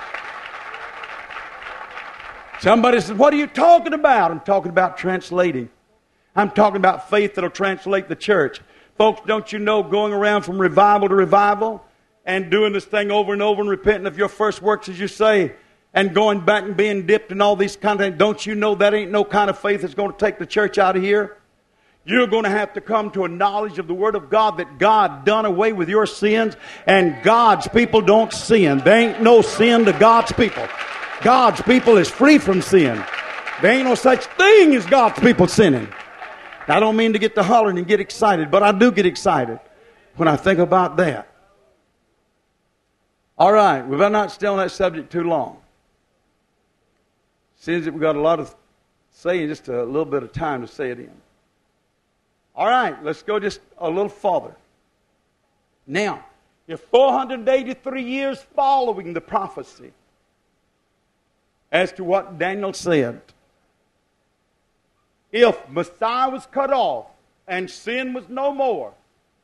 Somebody said, what are you talking about? I'm talking about translating. I'm talking about faith that will translate the church. Folks, don't you know, going around from revival to revival and doing this thing over and over and repenting of your first works, as you say, and going back and being dipped in all these kind of things, don't you know that ain't no kind of faith that's going to take the church out of here? You're going to have to come to a knowledge of the Word of God that God done away with your sins, and God's people don't sin. There ain't no sin to God's people. God's people is free from sin. There ain't no such thing as God's people sinning. Now, I don't mean to get to hollering and get excited, but I do get excited when I think about that. All right, we better not stay on that subject too long. Seems that we've got a lot of saying, just a little bit of time to say it in. All right, let's go just a little farther. Now, if four hundred eighty-three years following the prophecy as to what Daniel said, if Messiah was cut off and sin was no more,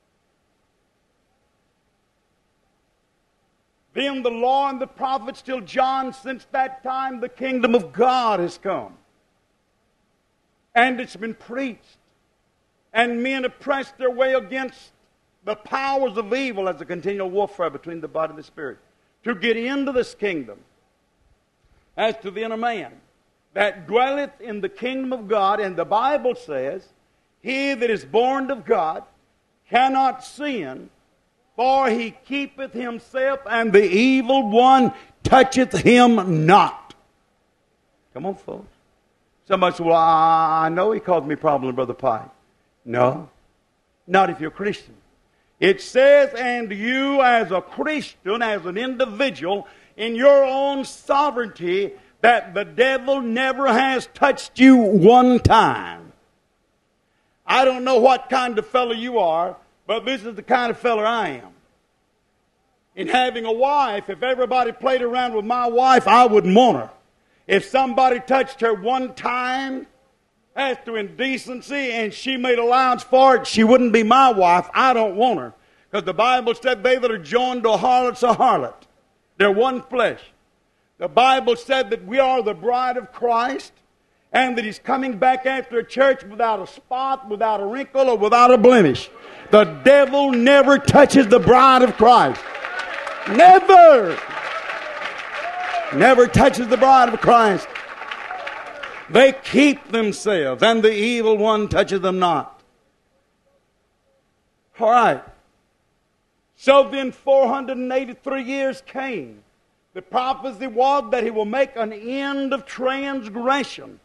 then the law and the prophets till John, since that time the kingdom of God has come. And it's been preached. And men have pressed their way against the powers of evil as a continual warfare between the body and the spirit to get into this kingdom. As to the inner man that dwelleth in the kingdom of God, and the Bible says, he that is born of God cannot sin, for he keepeth himself, and the evil one toucheth him not. Come on, folks. Somebody said, well, I know he caused me problems, Brother Pike. No, not if you're a Christian. It says, and you as a Christian, as an individual, in your own sovereignty, that the devil never has touched you one time. I don't know what kind of fellow you are, but this is the kind of fellow I am. In having a wife, if everybody played around with my wife, I wouldn't want her. If somebody touched her one time, as to indecency, and she made allowance for it, she wouldn't be my wife. I don't want her. Because the Bible said they that are joined to a harlot's a harlot. They're one flesh. The Bible said that we are the bride of Christ, and that He's coming back after a church without a spot, without a wrinkle, or without a blemish. The devil never touches the bride of Christ. Never! Never touches the bride of Christ. They keep themselves, and the evil one touches them not. All right. So then four hundred eighty-three years came. The prophecy was that He will make an end of transgression.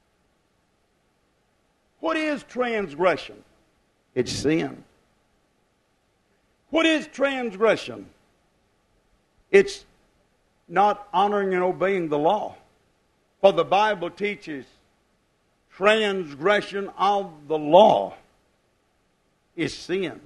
What is transgression? It's sin. What is transgression? It's not honoring and obeying the law. For the Bible teaches transgression of the law is sin.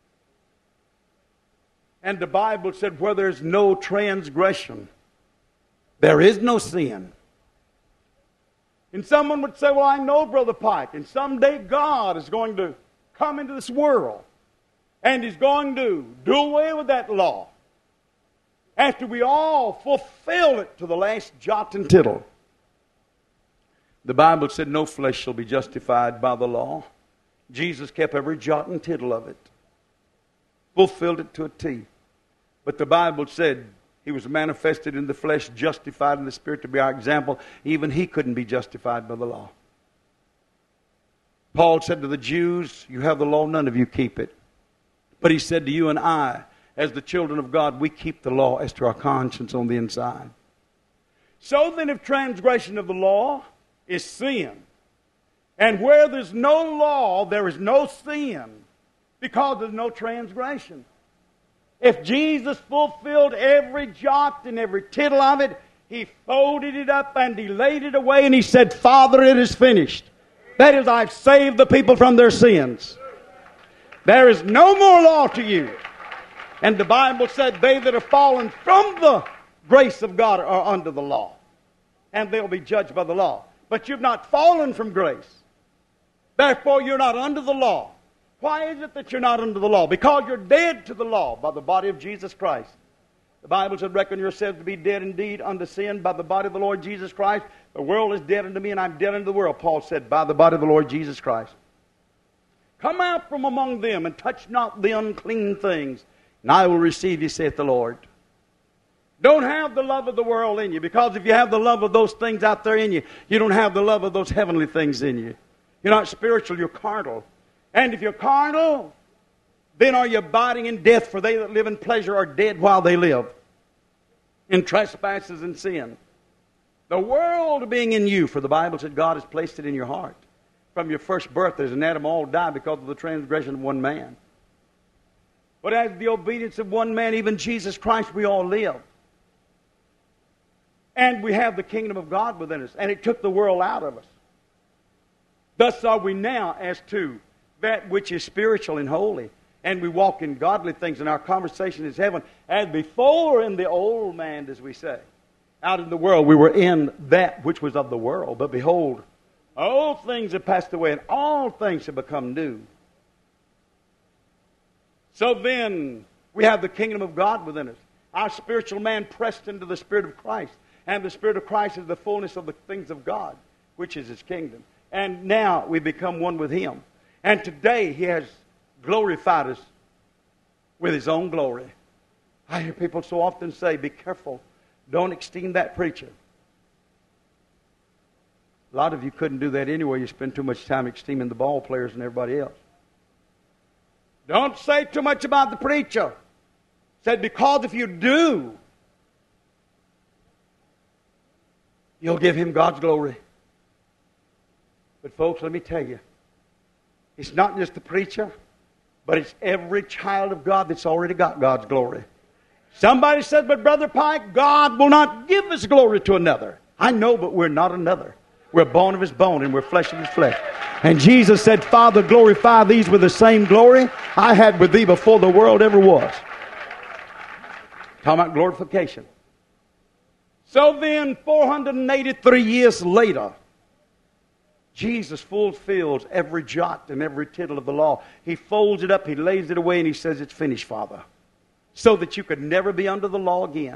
And the Bible said where there's no transgression, there is no sin. And someone would say, well, I know, Brother Pike, and someday God is going to come into this world, and He's going to do away with that law after we all fulfill it to the last jot and tittle. The Bible said no flesh shall be justified by the law. Jesus kept every jot and tittle of it. Fulfilled it to a T. But the Bible said He was manifested in the flesh, justified in the Spirit to be our example. Even He couldn't be justified by the law. Paul said to the Jews, you have the law, none of you keep it. But he said to you and I, as the children of God, we keep the law as to our conscience on the inside. So then if transgression of the law is sin, and where there's no law, there is no sin, because there's no transgression. If Jesus fulfilled every jot and every tittle of it, He folded it up and He laid it away and He said, Father, it is finished. That is, I've saved the people from their sins. There is no more law to you. And the Bible said they that have fallen from the grace of God are under the law. And they'll be judged by the law. But you've not fallen from grace. Therefore, you're not under the law. Why is it that you're not under the law? Because you're dead to the law by the body of Jesus Christ. The Bible said, reckon yourselves to be dead indeed unto sin by the body of the Lord Jesus Christ. The world is dead unto me, and I'm dead unto the world, Paul said, by the body of the Lord Jesus Christ. Come out from among them, and touch not the unclean things, and I will receive you, saith the Lord. Don't have the love of the world in you, because if you have the love of those things out there in you, you don't have the love of those heavenly things in you. You're not spiritual, you're carnal. And if you're carnal, then are you abiding in death? For they that live in pleasure are dead while they live, in trespasses and sin. The world being in you, for the Bible said God has placed it in your heart. From your first birth, there's an Adam, all died because of the transgression of one man. But as the obedience of one man, even Jesus Christ, we all live. And we have the kingdom of God within us. And it took the world out of us. Thus are we now as to that which is spiritual and holy. And we walk in godly things, and our conversation is heaven. As before in the old man, as we say. Out in the world, we were in that which was of the world. But behold, all things have passed away, and all things have become new. So then, we have the kingdom of God within us. Our spiritual man pressed into the Spirit of Christ. And the Spirit of Christ is the fullness of the things of God, which is His kingdom. And now we become one with Him. And today He has glorified us with His own glory. I hear people so often say, be careful, don't esteem that preacher. A lot of you couldn't do that anyway. You spend too much time esteeming the ball players and everybody else. Don't say too much about the preacher. Said, because if you do, you'll give him God's glory. But folks, let me tell you, it's not just the preacher, but it's every child of God that's already got God's glory. Somebody said, but Brother Pike, God will not give His glory to another. I know, but we're not another. We're bone of His bone, and we're flesh of His flesh. And Jesus said, Father, glorify these with the same glory I had with thee before the world ever was. Talking about glorification. So then, four hundred eighty-three years later, Jesus fulfills every jot and every tittle of the law. He folds it up, He lays it away, and He says, it's finished, Father. So that you could never be under the law again.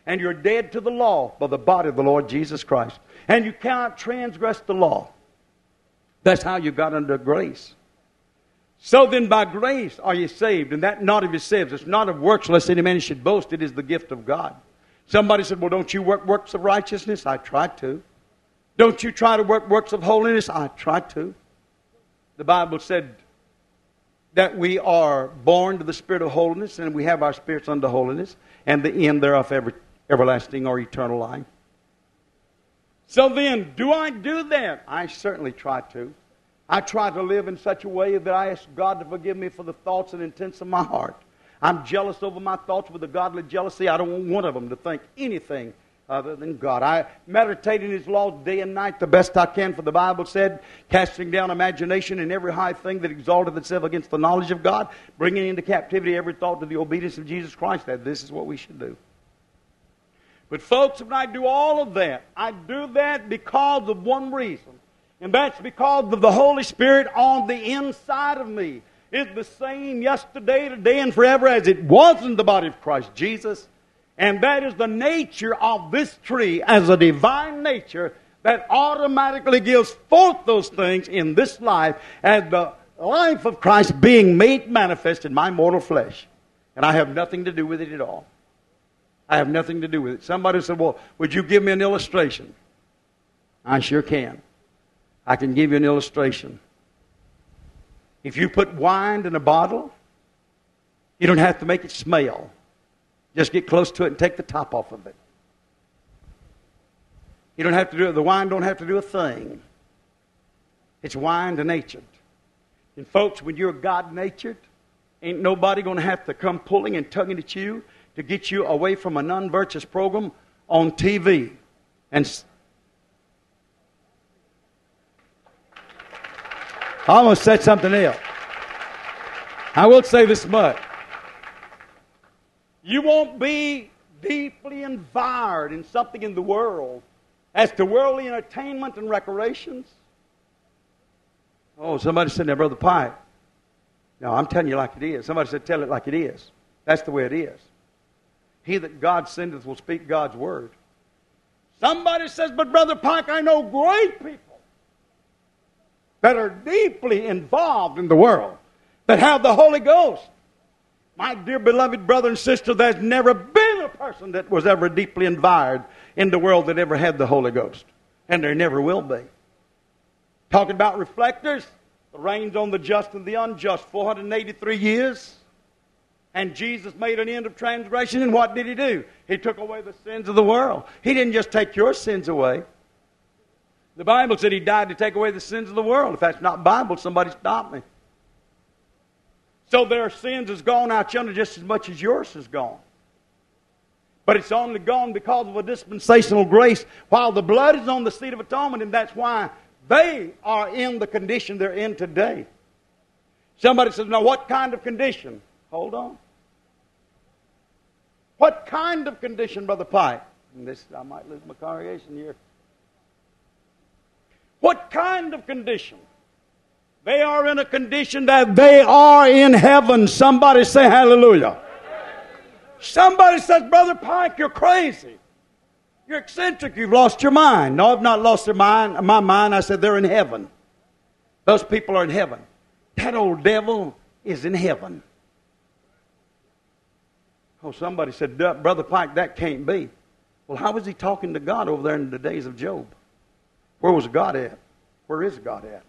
and you're dead to the law by the body of the Lord Jesus Christ. And you cannot transgress the law. That's how you got under grace. So then by grace are you saved, and that not of yourselves. It's not of works, lest any man should boast. It is the gift of God. Somebody said, well, don't you work works of righteousness? I try to. Don't you try to work works of holiness? I try to. The Bible said that we are born to the spirit of holiness, and we have our spirits unto holiness, and the end thereof ever, everlasting or eternal life. So then, do I do that? I certainly try to. I try to live in such a way that I ask God to forgive me for the thoughts and intents of my heart. I'm jealous over my thoughts with a godly jealousy. I don't want one of them to think anything other than God. I meditate in His laws day and night the best I can, for the Bible said, casting down imagination and every high thing that exalteth itself against the knowledge of God, bringing into captivity every thought to the obedience of Jesus Christ. That this is what we should do. But folks, when I do all of that, I do that because of one reason. And that's because of the Holy Spirit on the inside of me. It's the same yesterday, today, and forever as it was in the body of Christ Jesus. And that is the nature of this tree as a divine nature that automatically gives forth those things in this life as the life of Christ being made manifest in my mortal flesh. And I have nothing to do with it at all. I have nothing to do with it. Somebody said, well, would you give me an illustration? I sure can. I can give you an illustration. If you put wine in a bottle, you don't have to make it smell. Just get close to it and take the top off of it. You don't have to do it. The wine don't have to do a thing. It's wine to natured. And folks, when you're God-natured, ain't nobody going to have to come pulling and tugging at you to get you away from an unvirtuous program on T V. And I almost said something else. I will say this much. You won't be deeply involved in something in the world as to worldly entertainment and recreations. Oh, somebody said, now, Brother Pike. No, I'm telling you like it is. Somebody said, tell it like it is. That's the way it is. He that God sendeth will speak God's word. Somebody says, but Brother Pike, I know great people that are deeply involved in the world, that have the Holy Ghost. My dear beloved brother and sister, there's never been a person that was ever deeply involved in the world that ever had the Holy Ghost. And there never will be. Talking about reflectors, the rain's on the just and the unjust, four hundred eighty-three years. And Jesus made an end of transgression, and what did He do? He took away the sins of the world. He didn't just take your sins away. The Bible said He died to take away the sins of the world. If that's not Bible, somebody stop me. So their sins is gone out yonder just as much as yours is gone. But it's only gone because of a dispensational grace while the blood is on the seat of atonement, and that's why they are in the condition they're in today. Somebody says, now what kind of condition? Hold on. What kind of condition, Brother Pike? And this, I might lose my congregation here. What kind of condition? They are in a condition that they are in heaven. Somebody say hallelujah. Somebody says, Brother Pike, you're crazy. You're eccentric. You've lost your mind. No, I've not lost their mind. My mind, I said, they're in heaven. Those people are in heaven. That old devil is in heaven. Oh, somebody said, Brother Pike, that can't be. Well, how was he talking to God over there in the days of Job? Where was God at? Where is God at?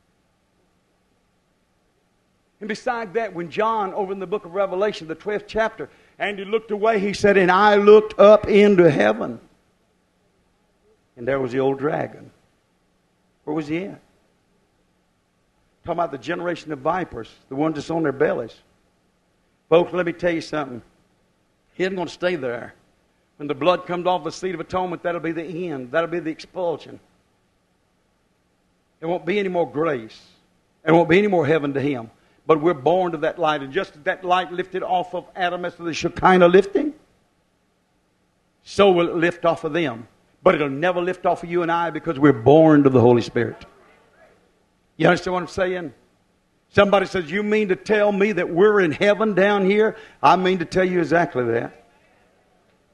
And besides that, when John, over in the book of Revelation, the twelfth chapter, and he looked away, he said, and I looked up into heaven. And there was the old dragon. Where was he at? Talking about the generation of vipers, the ones that's on their bellies. Folks, let me tell you something. He isn't going to stay there. When the blood comes off the seat of atonement, that'll be the end. That'll be the expulsion. There won't be any more grace. There won't be any more heaven to him. But we're born to that light. And just as that light lifted off of Adam as the Shekinah lifting, so will it lift off of them. But it'll never lift off of you and I because we're born to the Holy Spirit. You understand what I'm saying? Somebody says, you mean to tell me that we're in heaven down here? I mean to tell you exactly that.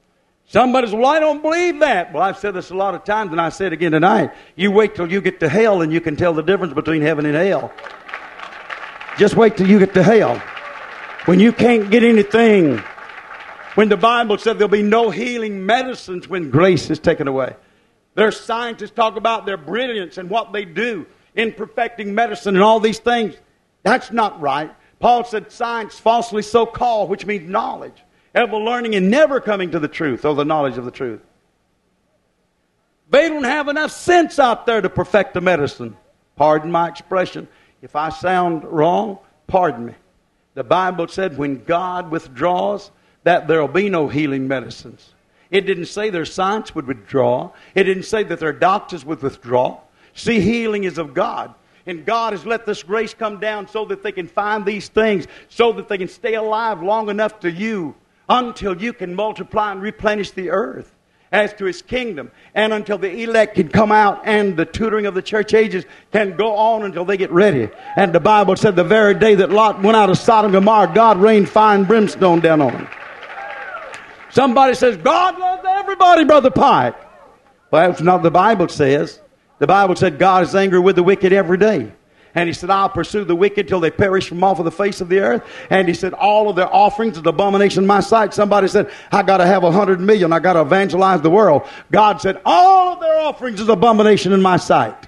Somebody says, well, I don't believe that. Well, I've said this a lot of times, and I say it again tonight. You wait till you get to hell, and you can tell the difference between heaven and hell. Just wait till you get to hell. When you can't get anything, when the Bible said there'll be no healing medicines when grace is taken away. Their scientists talk about their brilliance and what they do in perfecting medicine and all these things. That's not right. Paul said science falsely so called, which means knowledge, ever learning and never coming to the truth or the knowledge of the truth. They don't have enough sense out there to perfect the medicine. Pardon my expression. If I sound wrong, pardon me. The Bible said when God withdraws, that there will be no healing medicines. It didn't say their science would withdraw. It didn't say that their doctors would withdraw. See, healing is of God. And God has let this grace come down so that they can find these things, so that they can stay alive long enough to you until you can multiply and replenish the earth as to His kingdom, and until the elect can come out and the tutoring of the church ages can go on until they get ready. And the Bible said the very day that Lot went out of Sodom and Gomorrah, God rained fire and brimstone down on them. Somebody says, God loves everybody, Brother Pike. Well, that's not what the Bible says. The Bible said God is angry with the wicked every day. And He said, I'll pursue the wicked till they perish from off of the face of the earth. And He said, all of their offerings is abomination in my sight. Somebody said, I got to have a hundred million. I got to evangelize the world. God said, all of their offerings is abomination in my sight.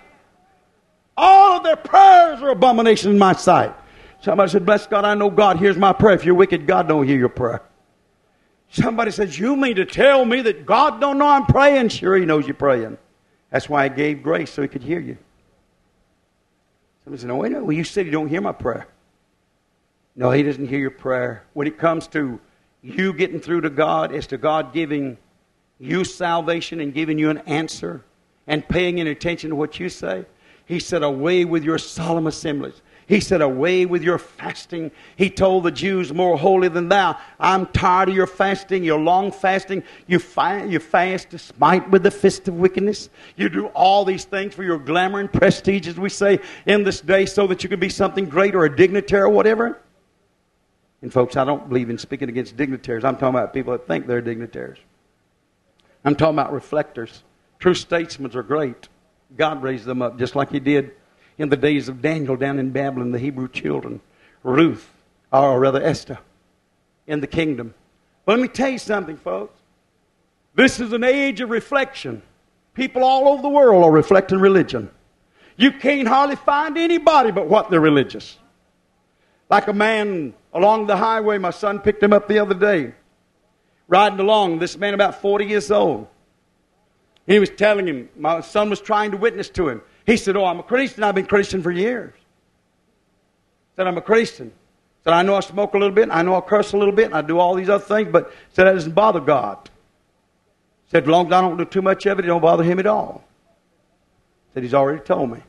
All of their prayers are abomination in my sight. Somebody said, bless God, I know God hears my prayer. If you're wicked, God don't hear your prayer. Somebody says, you mean to tell me that God don't know I'm praying? Sure, He knows you're praying. That's why He gave grace, so He could hear you. Somebody said, no, wait a minute. Well, you said He don't hear my prayer. No, He doesn't hear your prayer. When it comes to you getting through to God, it's to God giving you salvation and giving you an answer and paying any attention to what you say. He said, away with your solemn assemblies. He said, away with your fasting. He told the Jews, more holy than thou. I'm tired of your fasting, your long fasting. You, fi- you fast to smite with the fist of wickedness. You do all these things for your glamour and prestige, as we say in this day, so that you can be something great or a dignitary or whatever. And folks, I don't believe in speaking against dignitaries. I'm talking about people that think they're dignitaries. I'm talking about reflectors. True statesmen are great. God raised them up just like He did in the days of Daniel down in Babylon, the Hebrew children, Ruth, or rather Esther, in the kingdom. But let me tell you something, folks. This is an age of reflection. People all over the world are reflecting religion. You can't hardly find anybody but what they're religious. Like a man along the highway, my son picked him up the other day, riding along, this man about forty years old. He was telling him, my son was trying to witness to him. He said, oh, I'm a Christian. I've been Christian for years. Said, I'm a Christian. Said, I know I smoke a little bit. I know I curse a little bit. And I do all these other things. But said, that doesn't bother God. Said, as long as I don't do too much of it, it don't bother Him at all. Said, He's already told me.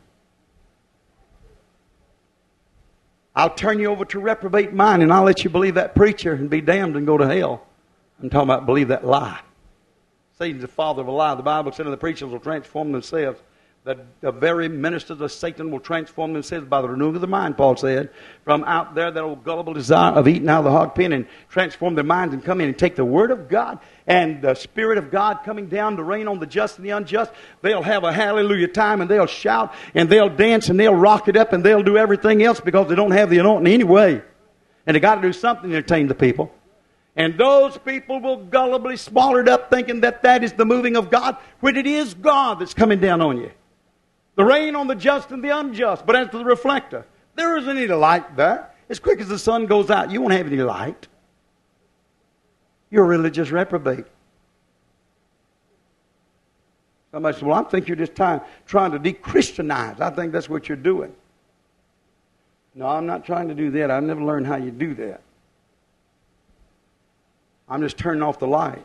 I'll turn you over to reprobate mind, and I'll let you believe that preacher and be damned and go to hell. I'm talking about believe that lie. Satan's the father of a lie. The Bible said, and the preachers will transform themselves. The, the very ministers of Satan will transform themselves by the renewing of the mind, Paul said, from out there, that old gullible desire of eating out of the hog pen, and transform their minds and come in and take the Word of God and the Spirit of God coming down to reign on the just and the unjust. They'll have a hallelujah time, and they'll shout, and they'll dance, and they'll rock it up, and they'll do everything else because they don't have the anointing anyway. And they got to do something to entertain the people. And those people will gullibly swallow it up thinking that that is the moving of God, when it is God that's coming down on you. The rain on the just and the unjust. But as to the reflector, there isn't any light there. As quick as the sun goes out, you won't have any light. You're a religious reprobate. Somebody says, well, I think you're just trying, trying to de-Christianize. I think that's what you're doing. No, I'm not trying to do that. I've never learned how you do that. I'm just turning off the light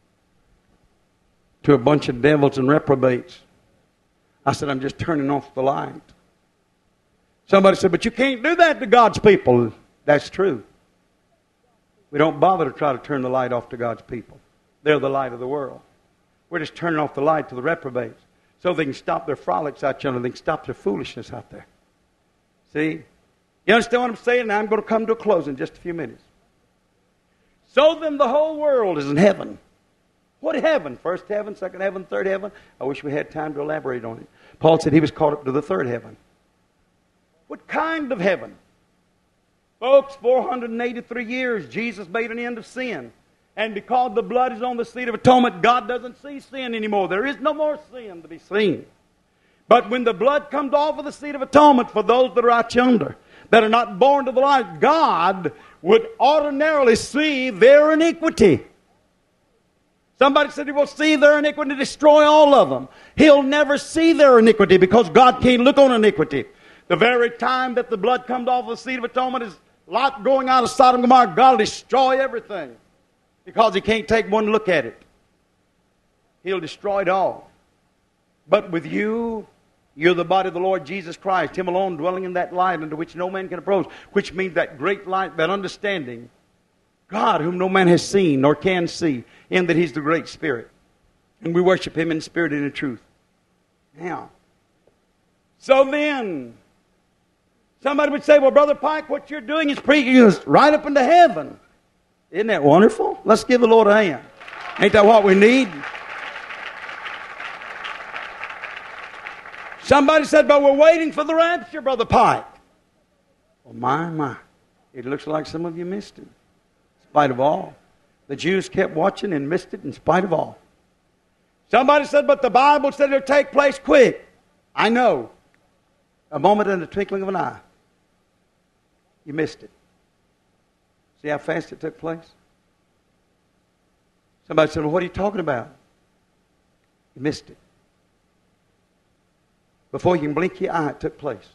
to a bunch of devils and reprobates. I said, I'm just turning off the light. Somebody said, but you can't do that to God's people. That's true. We don't bother to try to turn the light off to God's people. They're the light of the world. We're just turning off the light to the reprobates so they can stop their frolics out there, they can stop their foolishness out there. See? You understand what I'm saying? Now I'm going to come to a close in just a few minutes. So then the whole world is in heaven. What heaven? First heaven, second heaven, third heaven? I wish we had time to elaborate on it. Paul said he was caught up to the third heaven. What kind of heaven? Folks, four hundred eighty-three years, Jesus made an end of sin. And because the blood is on the seat of atonement, God doesn't see sin anymore. There is no more sin to be seen. But when the blood comes off of the seat of atonement for those that are out yonder, that are not born to the light, God would ordinarily see their iniquity. Somebody said he will see their iniquity and destroy all of them. He'll never see their iniquity because God can't look on iniquity. The very time that the blood comes off of the seat of atonement is Lot going out of Sodom and Gomorrah, God will destroy everything because he can't take one look at it. He'll destroy it all. But with you, you're the body of the Lord Jesus Christ, Him alone dwelling in that light unto which no man can approach, which means that great light, that understanding, God whom no man has seen nor can see, in that He's the great Spirit. And we worship Him in spirit and in truth. Now, so then, somebody would say, well, Brother Pike, what you're doing is preaching us right up into heaven. Isn't that wonderful? Let's give the Lord a hand. Ain't that what we need? Somebody said, but we're waiting for the rapture, Brother Pike. Well, my, my. It looks like some of you missed it. In spite of all. The Jews kept watching and missed it in spite of all. Somebody said, but the Bible said it'll take place quick. I know. A moment in the twinkling of an eye. You missed it. See how fast it took place? Somebody said, well, what are you talking about? You missed it. Before you can blink your eye, it took place.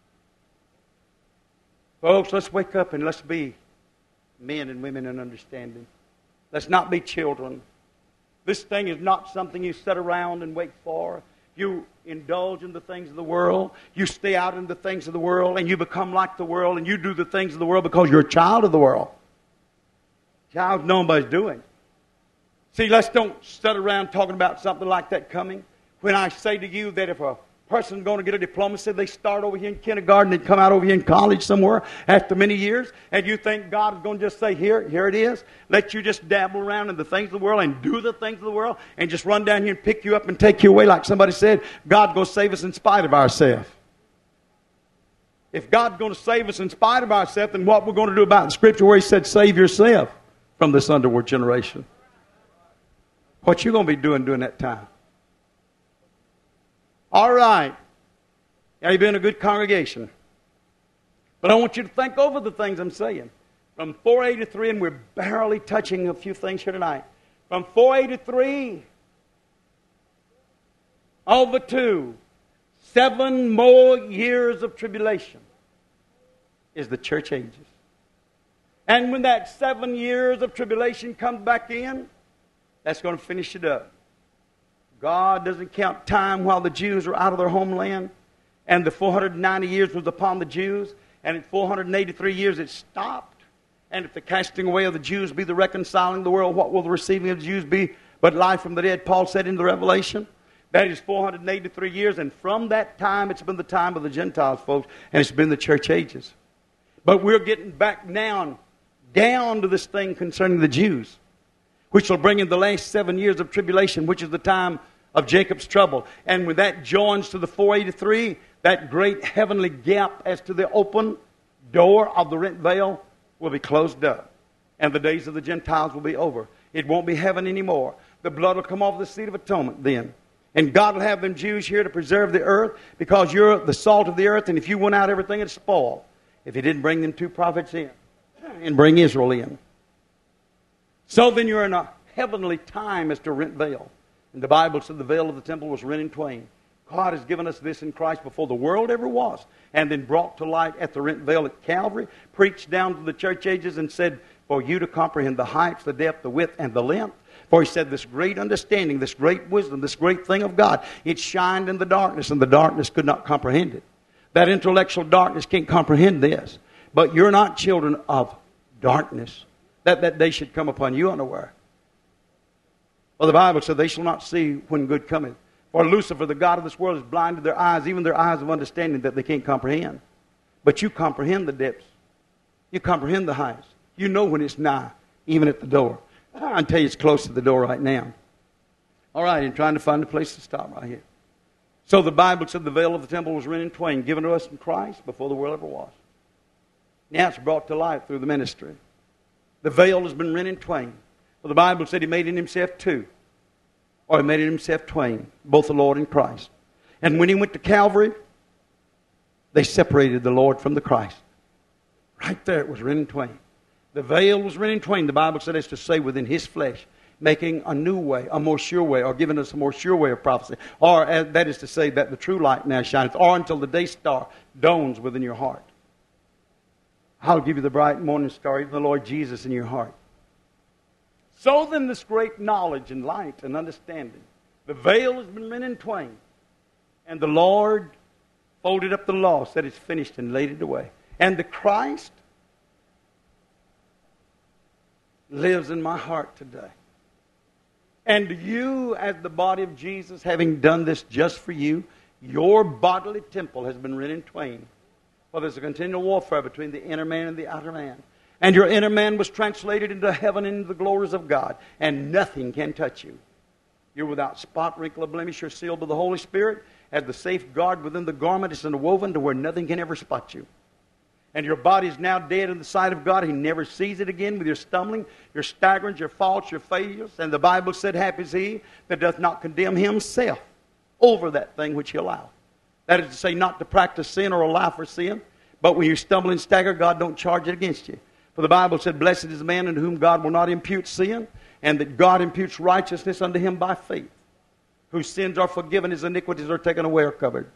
Folks, let's wake up and let's be men and women in understanding. Let's not be children. This thing is not something you sit around and wait for. You indulge in the things of the world. You stay out in the things of the world, and you become like the world, and you do the things of the world because you're a child of the world. Child nobody's doing. See, let's don't sit around talking about something like that coming. When I say to you that if a person's going to get a diploma, say they start over here in kindergarten and come out over here in college somewhere after many years, and you think God is going to just say, here, here it is, let you just dabble around in the things of the world and do the things of the world and just run down here and pick you up and take you away like somebody said, God's going to save us in spite of ourselves. If God's going to save us in spite of ourselves, then what we're going to do about the Scripture where He said, save yourself from this underworld generation. What you going to be doing during that time? All right. Now, you've been a good congregation. But I want you to think over the things I'm saying. From four eighty-three, and we're barely touching a few things here tonight. From four eighty-three over to seven more years of tribulation is the church ages. And when that seven years of tribulation comes back in, that's going to finish it up. God doesn't count time while the Jews are out of their homeland. And the four hundred ninety years was upon the Jews. And at four hundred eighty-three years it stopped. And if the casting away of the Jews be the reconciling of the world, what will the receiving of the Jews be but life from the dead? Paul said in the Revelation. That is four hundred eighty-three years. And from that time it's been the time of the Gentiles, folks. And it's been the church ages. But we're getting back down, down to this thing concerning the Jews, which will bring in the last seven years of tribulation, which is the time of Jacob's trouble. And when that joins to the four eighty-three, that great heavenly gap as to the open door of the rent veil will be closed up. And the days of the Gentiles will be over. It won't be heaven anymore. The blood will come off the seat of atonement then. And God will have them Jews here to preserve the earth because you're the salt of the earth. And if you went out, everything would spoil. If He didn't bring them two prophets in and bring Israel in. So then you're in a heavenly time as to rent veil. And the Bible said the veil of the temple was rent in twain. God has given us this in Christ before the world ever was. And then brought to light at the rent veil at Calvary. Preached down to the church ages and said, for you to comprehend the heights, the depth, the width, and the length. For He said this great understanding, this great wisdom, this great thing of God, it shined in the darkness and the darkness could not comprehend it. That intellectual darkness can't comprehend this. But you're not children of darkness, that that day should come upon you unaware. Well, the Bible said, they shall not see when good cometh. For Lucifer, the god of this world, has blinded their eyes, even their eyes of understanding, that they can't comprehend. But you comprehend the depths. You comprehend the heights. You know when it's nigh, even at the door. I can tell you it's close to the door right now. All right, and trying to find a place to stop right here. So the Bible said the veil of the temple was rent in twain, given to us in Christ before the world ever was. Now it's brought to light through the ministry. The veil has been rent in twain. Well, the Bible said He made in Himself two. Or He made in Himself twain, both the Lord and Christ. And when He went to Calvary, they separated the Lord from the Christ. Right there it was rent in twain. The veil was rent in twain. The Bible said it's to say within His flesh, making a new way, a more sure way, or giving us a more sure way of prophecy. Or uh, that is to say that the true light now shineth, or until the day star dawns within your heart. I'll give you the bright morning star, even the Lord Jesus in your heart. So then this great knowledge and light and understanding, the veil has been rent in twain, and the Lord folded up the law, said it's finished, and laid it away. And the Christ lives in my heart today. And you, as the body of Jesus, having done this just for you, your bodily temple has been rent in twain. For there's a continual warfare between the inner man and the outer man. And your inner man was translated into heaven, into the glories of God. And nothing can touch you. You're without spot, wrinkle, or blemish. You're sealed by the Holy Spirit. As the safeguard within the garment is interwoven to where nothing can ever spot you. And your body is now dead in the sight of God. He never sees it again with your stumbling, your staggerings, your faults, your failures. And the Bible said, happy is he that doth not condemn himself over that thing which he allowed. That is to say, not to practice sin or allow for sin. But when you stumble and stagger, God don't charge it against you. For the Bible said, blessed is the man unto whom God will not impute sin, and that God imputes righteousness unto him by faith, whose sins are forgiven, his iniquities are taken away or covered.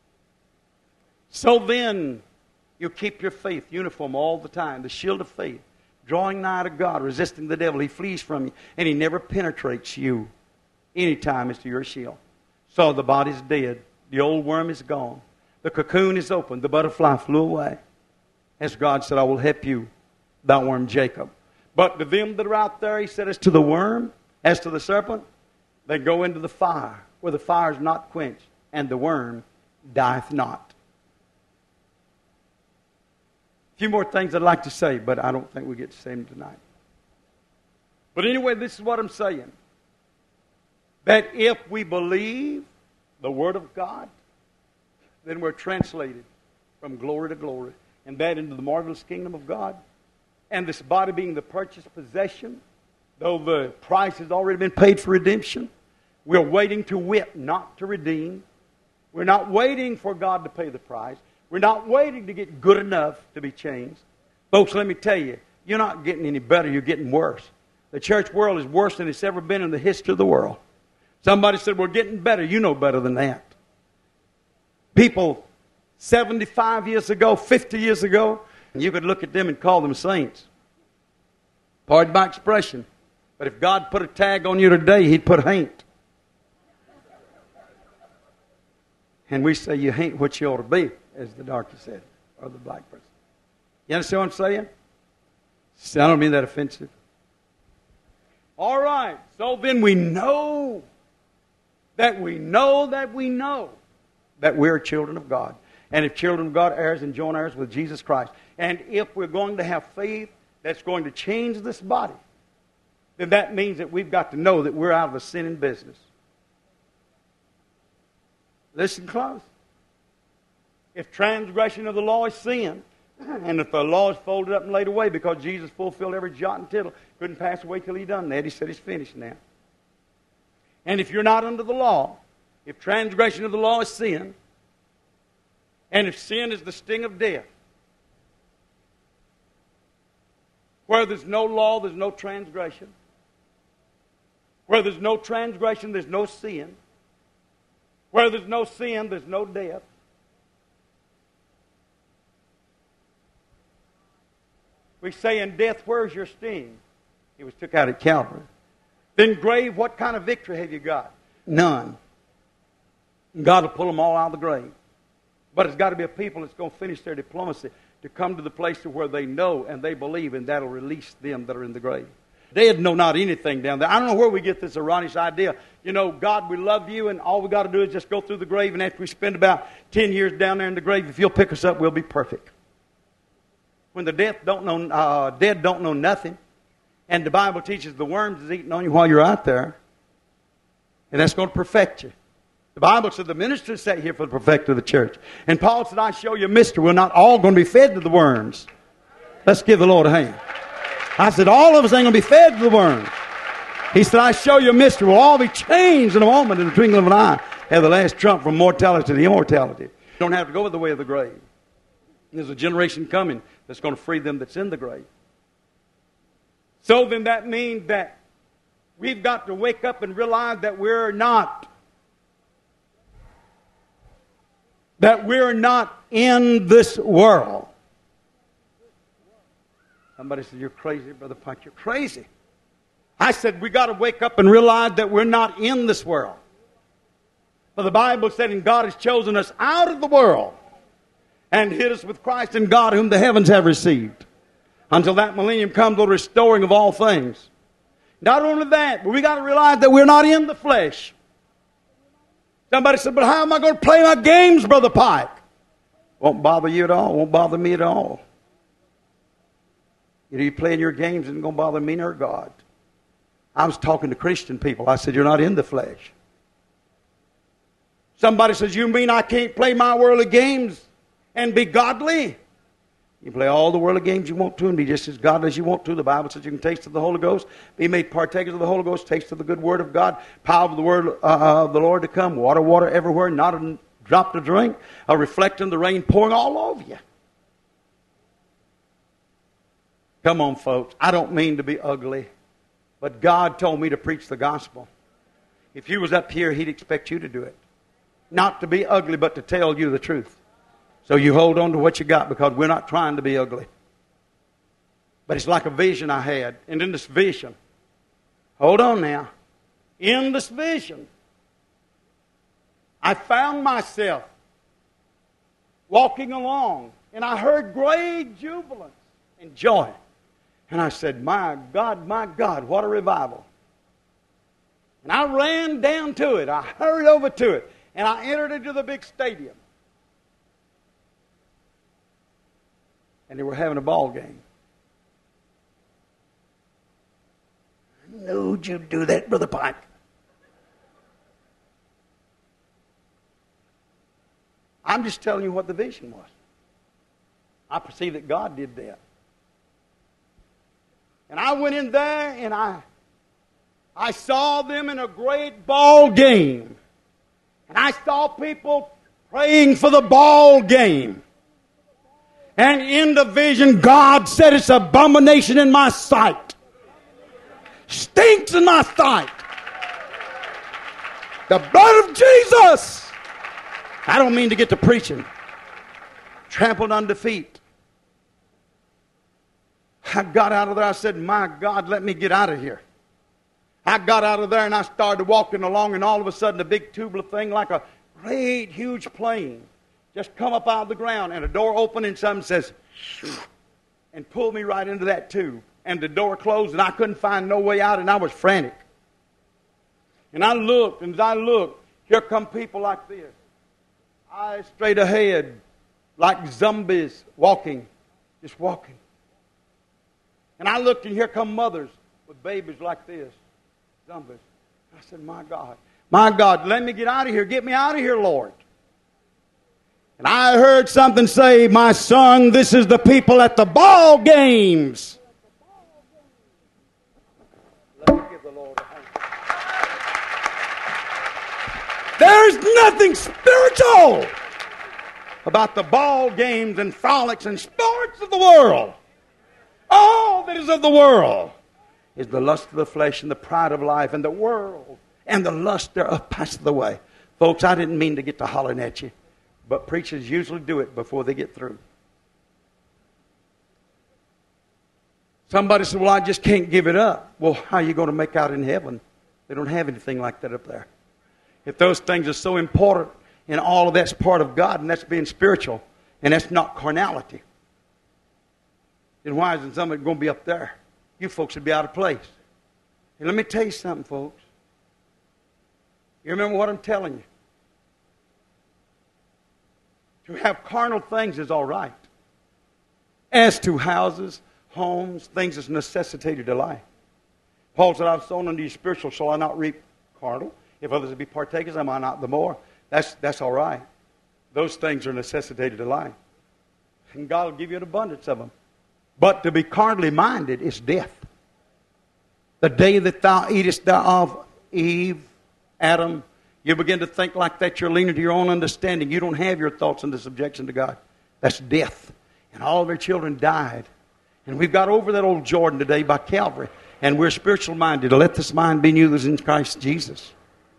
So then, you keep your faith uniform all the time, the shield of faith, drawing nigh to God, resisting the devil. He flees from you, and he never penetrates you anytime as to your shield. So the body's dead. The old worm is gone. The cocoon is open. The butterfly flew away. As God said, I will help you, thou worm Jacob. But to them that are out there, he said, as to the worm, as to the serpent, they go into the fire, where the fire is not quenched, and the worm dieth not. A few more things I'd like to say, but I don't think we get to say them tonight. But anyway, this is what I'm saying. That if we believe the Word of God, then we're translated from glory to glory, and that into the marvelous kingdom of God. And this body being the purchased possession, though the price has already been paid for redemption, we're waiting to whip, not to redeem. We're not waiting for God to pay the price. We're not waiting to get good enough to be changed. Folks, let me tell you, you're not getting any better, you're getting worse. The church world is worse than it's ever been in the history of the world. Somebody said, we're getting better. You know better than that. People seventy-five years ago, fifty years ago, you could look at them and call them saints. Pardon my expression. But if God put a tag on you today, He'd put ain't. And we say you ain't what you ought to be, as the doctor said, or the black person. You understand what I'm saying? I don't mean that offensive. All right, so then we know that we know that we know that we're children of God. And if children of God, heirs and joint heirs with Jesus Christ. And if we're going to have faith that's going to change this body, then that means that we've got to know that we're out of a sinning business. Listen close. If transgression of the law is sin, and if the law is folded up and laid away because Jesus fulfilled every jot and tittle, couldn't pass away till He done that. He said it's finished now. And if you're not under the law, if transgression of the law is sin, and if sin is the sting of death, where there's no law, there's no transgression. Where there's no transgression, there's no sin. Where there's no sin, there's no death. We say in death, where's your sting? He was took out at Calvary. Then grave, what kind of victory have you got? None. God will pull them all out of the grave. But it's got to be a people that's going to finish their diplomacy to come to the place to where they know and they believe, and that'll release them that are in the grave. Dead know not anything down there. I don't know where we get this erroneous idea. You know, God, we love you, and all we got to do is just go through the grave, and after we spend about ten years down there in the grave, if you'll pick us up, we'll be perfect. When the death don't know, uh, dead don't know nothing, and the Bible teaches the worms is eating on you while you're out there, And that's going to perfect you. The Bible said the minister is set here for the perfect of the church. And Paul said, I show you a mystery. We're not all going to be fed to the worms. Let's give the Lord a hand. I said, all of us ain't going to be fed to the worms. He said, I show you a mystery. We'll all be changed in a moment, in the twinkling of an eye. Have the last trump from mortality to immortality. You don't have to go the way of the grave. There's a generation coming that's going to free them that's in the grave. So then that means that we've got to wake up and realize that we're not that we're not in this world. Somebody said, you're crazy, Brother Pike. You're crazy. I said, we got to wake up and realize that we're not in this world. For the Bible said, and God has chosen us out of the world and hid us with Christ in God, whom the heavens have received. Until that millennium comes, the restoring of all things. Not only that, but we got to realize that we're not in the flesh. Somebody said, but how am I going to play my games, Brother Pike? Won't bother you at all. Won't bother me at all. You know, you're playing your games, it isn't going to bother me nor God. I was talking to Christian people. I said, you're not in the flesh. Somebody says, you mean I can't play my worldly games and be godly? You play all the worldly games you want to and be just as godly as you want to. The Bible says you can taste of the Holy Ghost, be made partakers of the Holy Ghost, taste of the good word of God, power of the word uh, of the Lord to come, water, water everywhere, not a drop to drink, a reflecting the rain pouring all over you. Come on, folks. I don't mean to be ugly, but God told me to preach the gospel. If you was up here, He'd expect you to do it. Not to be ugly, but to tell you the truth. So you hold on to what you got, because we're not trying to be ugly. But it's like a vision I had. And in this vision, hold on now. In this vision, I found myself walking along, and I heard great jubilance and joy. And I said, my God, my God, what a revival. And I ran down to it. I hurried over to it. And I entered into the big stadium. And they were having a ball game. I knowed you'd do that, Brother Pike. I'm just telling you what the vision was. I perceive that God did that. And I went in there and I, I saw them in a great ball game. And I saw people praying for the ball game. And in the vision, God said, it's an abomination in my sight. Stinks in my sight. The blood of Jesus. I don't mean to get to preaching. Trampled under feet. I got out of there. I said, my God, let me get out of here. I got out of there and I started walking along, and all of a sudden a big tubular thing like a great huge plane just come up out of the ground, and a door opened and something says, and pulled me right into that tube. And the door closed and I couldn't find no way out, and I was frantic. And I looked, and as I looked, here come people like this. Eyes straight ahead, like zombies walking, just walking. And I looked, and here come mothers with babies like this, zombies. I said, my God, my God, let me get out of here. Get me out of here, Lord. And I heard something say, my son, this is the people at the ball games. Let me give the Lord a hand. There's nothing spiritual about the ball games and frolics and sports of the world. All that is of the world is the lust of the flesh and the pride of life, and the world and the lust thereof passeth away. Folks, I didn't mean to get to hollering at you, but preachers usually do it before they get through. Somebody said, well, I just can't give it up. Well, how are you going to make out in heaven? They don't have anything like that up there. If those things are so important, and all of that's part of God, and that's being spiritual, and that's not carnality, then why isn't somebody going to be up there? You folks would be out of place. And let me tell you something, folks. You remember what I'm telling you? To have carnal things is all right. As to houses, homes, things that's necessitated to life. Paul said, I've sown unto you spiritual, shall I not reap carnal? If others be partakers, am I not the more? That's, that's all right. Those things are necessitated to life. And God will give you an abundance of them. But to be carnally minded is death. The day that thou eatest thereof, Eve, Adam, you begin to think like that. You're leaning to your own understanding. You don't have your thoughts under subjection to God. That's death. And all their children died. And we've got over that old Jordan today by Calvary. And we're spiritual minded. To let this mind be in you that is in Christ Jesus.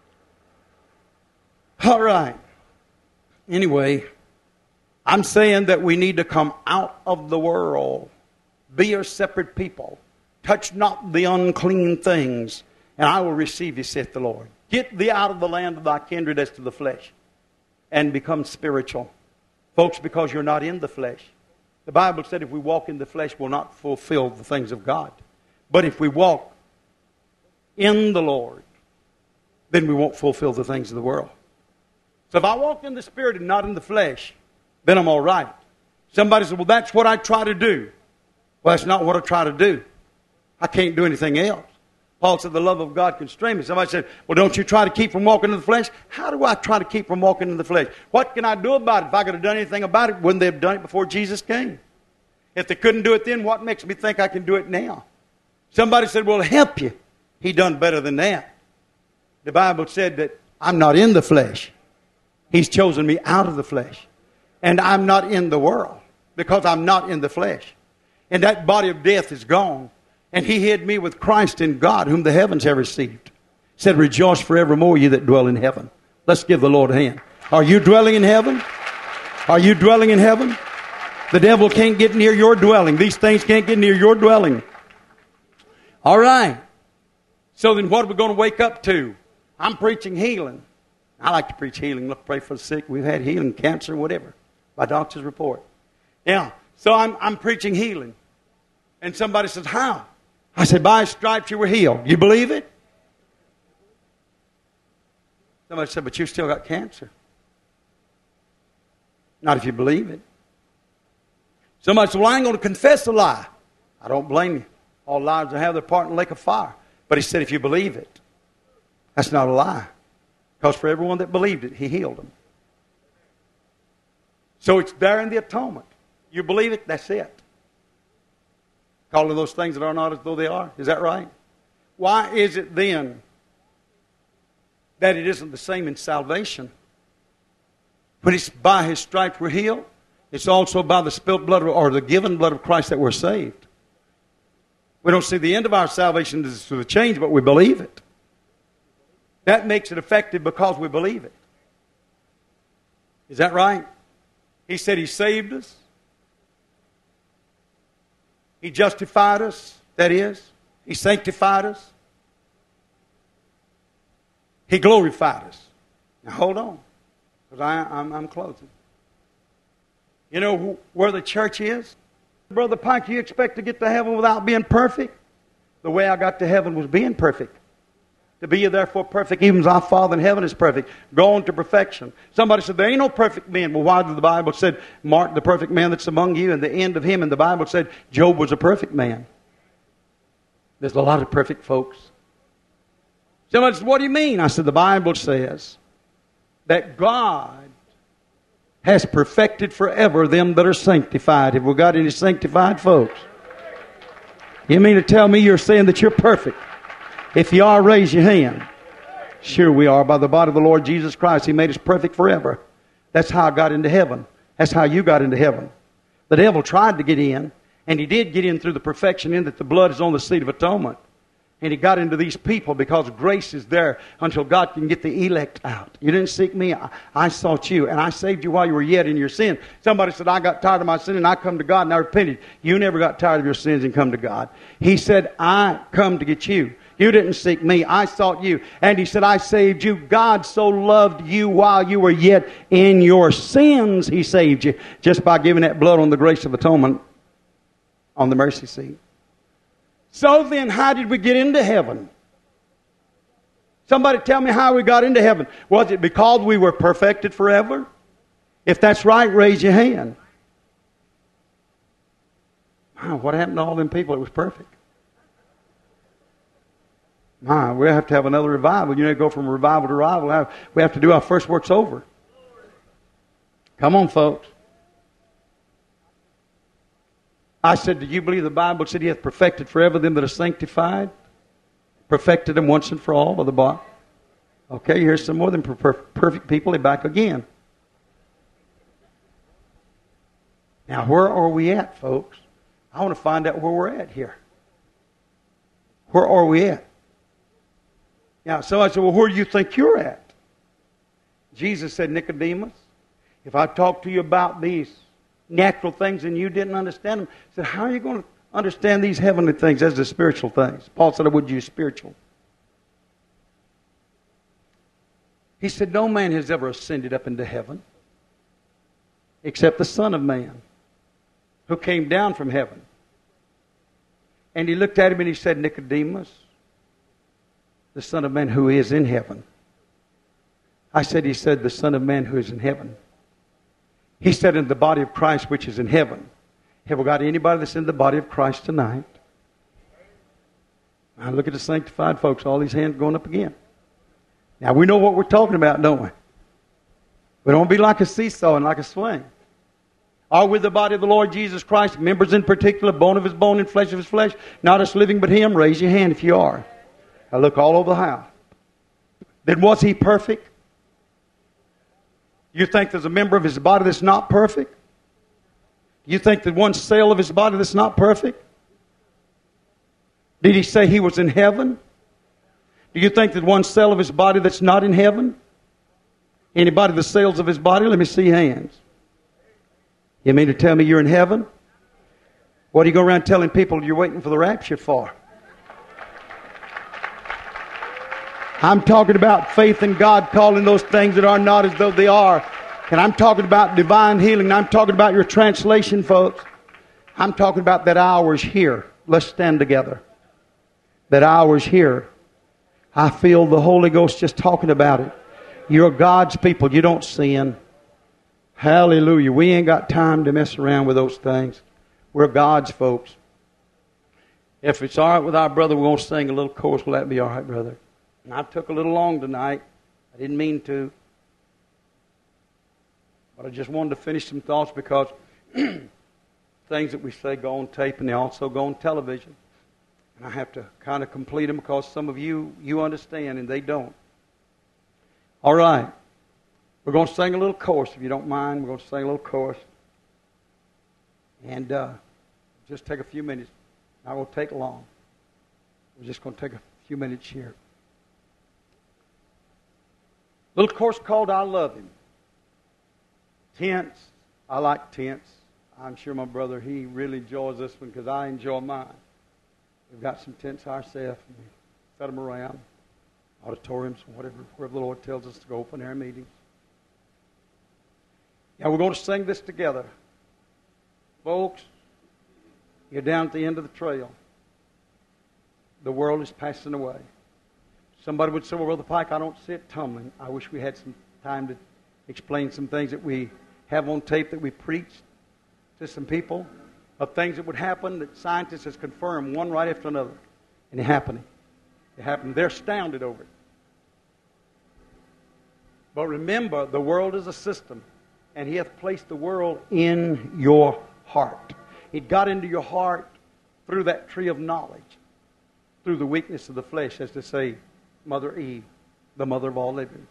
All right. Anyway, I'm saying that we need to come out of the world. Be a separate people. Touch not the unclean things, and I will receive you, saith the Lord. Get thee out of the land of thy kindred as to the flesh, and become spiritual. Folks, because you're not in the flesh. The Bible said if we walk in the flesh, we'll not fulfill the things of God. But if we walk in the Lord, then we won't fulfill the things of the world. So if I walk in the Spirit and not in the flesh, then I'm all right. Somebody said, well, that's what I try to do. Well, that's not what I try to do. I can't do anything else. Paul said, the love of God constrains me. Somebody said, well, don't you try to keep from walking in the flesh? How do I try to keep from walking in the flesh? What can I do about it? If I could have done anything about it, wouldn't they have done it before Jesus came? If they couldn't do it then, what makes me think I can do it now? Somebody said, well, help you. He done better than that. The Bible said that I'm not in the flesh. He's chosen me out of the flesh. And I'm not in the world because I'm not in the flesh. And that body of death is gone. And he hid me with Christ in God, whom the heavens have received. Said, rejoice forevermore, ye that dwell in heaven. Let's give the Lord a hand. Are you dwelling in heaven? Are you dwelling in heaven? The devil can't get near your dwelling. These things can't get near your dwelling. All right. So then what are we going to wake up to? I'm preaching healing. I like to preach healing. Look, pray for the sick. We've had healing, cancer, whatever, by doctor's report. Yeah. So I'm, I'm preaching healing. And somebody says, how? I said, by his stripes you were healed. You believe it? Somebody said, but you still got cancer. Not if you believe it. Somebody said, well, I ain't going to confess a lie. I don't blame you. All liars will have their part in the lake of fire. But he said, if you believe it, that's not a lie. Because for everyone that believed it, he healed them. So it's there in the atonement. You believe it, that's it. Calling those things that are not as though they are. Is that right? Why is it then that it isn't the same in salvation? When it's by his stripes we're healed, it's also by the spilled blood or the given blood of Christ that we're saved. We don't see the end of our salvation as to the change, but we believe it. That makes it effective because we believe it. Is that right? He said he saved us. He justified us, that is. He sanctified us. He glorified us. Now hold on, because I'm, I'm closing. You know who, where the church is? Brother Pike, you expect to get to heaven without being perfect? The way I got to heaven was being perfect. To be therefore perfect, even as our Father in heaven is perfect. Go on to perfection. Somebody said, there ain't no perfect men. Well, why did the Bible said, mark the perfect man that's among you, and the end of him? And the Bible said, Job was a perfect man. There's a lot of perfect folks. Somebody said, what do you mean? I said, the Bible says that God has perfected forever them that are sanctified. Have we got any sanctified folks? You mean to tell me you're saying that you're perfect? If you are, raise your hand. Sure we are. By the body of the Lord Jesus Christ, he made us perfect forever. That's how I got into heaven. That's how you got into heaven. The devil tried to get in, and he did get in through the perfection in that the blood is on the seat of atonement. And he got into these people because grace is there until God can get the elect out. You didn't seek me. I, I sought you, and I saved you while you were yet in your sin. Somebody said, I got tired of my sin, and I come to God, and I repented. You never got tired of your sins and come to God. He said, I come to get you. You didn't seek me. I sought you. And he said, I saved you. God so loved you while you were yet in your sins. He saved you just by giving that blood on the grace of atonement on the mercy seat. So then, how did we get into heaven? Somebody tell me how we got into heaven. Was it because we were perfected forever? If that's right, raise your hand. Wow, what happened to all them people that was perfect? My, we have to have another revival. You know, go from revival to revival. We have to do our first works over. Come on, folks. I said, do you believe the Bible said He hath perfected forever them that are sanctified? Perfected them once and for all by the body. Okay, here's some more than per- perfect people. They're back again. Now, where are we at, folks? I want to find out where we're at here. Where are we at? Now, somebody said, well, where do you think you're at? Jesus said, Nicodemus, if I talk to you about these natural things and you didn't understand them, he said, how are you going to understand these heavenly things as the spiritual things? Paul said, I would use spiritual. He said, no man has ever ascended up into heaven except the Son of Man who came down from heaven. And he looked at him and he said, Nicodemus, the Son of Man who is in heaven. I said, he said, the Son of Man who is in heaven. He said, in the body of Christ which is in heaven. Have we got anybody that's in the body of Christ tonight? Now look at the sanctified folks, all these hands going up again. Now we know what we're talking about, don't we? We don't be like a seesaw and like a swing. Are we the body of the Lord Jesus Christ, members in particular, bone of His bone and flesh of His flesh, not us living but Him? Raise your hand if you are. I look all over the house. Then was He perfect? You think there's a member of His body that's not perfect? You think that one cell of His body that's not perfect? Did He say He was in heaven? Do you think that one cell of His body that's not in heaven? Anybody the cells of His body? Let me see hands. You mean to tell me you're in heaven? What do you go around telling people you're waiting for the rapture for? I'm talking about faith in God, calling those things that are not as though they are. And I'm talking about divine healing. I'm talking about your translation, folks. I'm talking about that hour's here. Let's stand together. That hour's here. I feel the Holy Ghost just talking about it. You're God's people. You don't sin. Hallelujah. We ain't got time to mess around with those things. We're God's folks. If it's all right with our brother, we're going to sing a little chorus. Will that be all right, brother? And I took a little long tonight. I didn't mean to. But I just wanted to finish some thoughts because things that we say go on tape and they also go on television. And I have to kind of complete them because some of you, you understand and they don't. All right. We're going to sing a little chorus, if you don't mind. We're going to sing a little chorus. And uh, just take a few minutes. I won't take long. We're just going to take a few minutes here. Little chorus called I Love Him. Tents. I like tents. I'm sure my brother, he really enjoys this one because I enjoy mine. We've got some tents ourselves. And we set them around. Auditoriums, whatever, wherever the Lord tells us to go open air meetings. Yeah, we're going to sing this together. Folks, you're down at the end of the trail. The world is passing away. Somebody would say, well, Brother Pike, I don't see it tumbling. I wish we had some time to explain some things that we have on tape that we preached to some people of things that would happen that scientists has confirmed one right after another. And it happening. It happened. They're astounded over it. But remember, the world is a system. And He hath placed the world in your heart. It got into your heart through that tree of knowledge. Through the weakness of the flesh, as to say, Mother Eve, the mother of all living.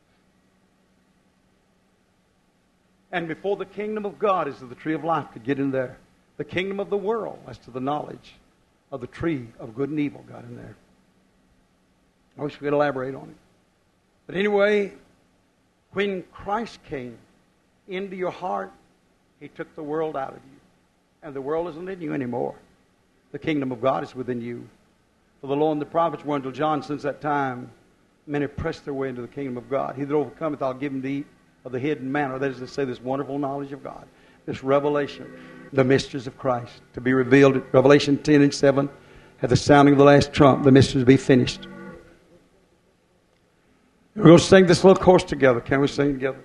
And before the kingdom of God, as to the tree of life, could get in there, the kingdom of the world, as to the knowledge of the tree of good and evil, got in there. I wish we could elaborate on it. But anyway, when Christ came into your heart, He took the world out of you. And the world isn't in you anymore. The kingdom of God is within you. For the law and the prophets were until John. Since that time, many pressed their way into the kingdom of God. He that overcometh, I'll give him to eat of the hidden manna. That is to say, this wonderful knowledge of God. This revelation, the mysteries of Christ, to be revealed at Revelation ten and seven. At the sounding of the last trump, the mysteries will be finished. We're going to sing this little chorus together. Can we sing together?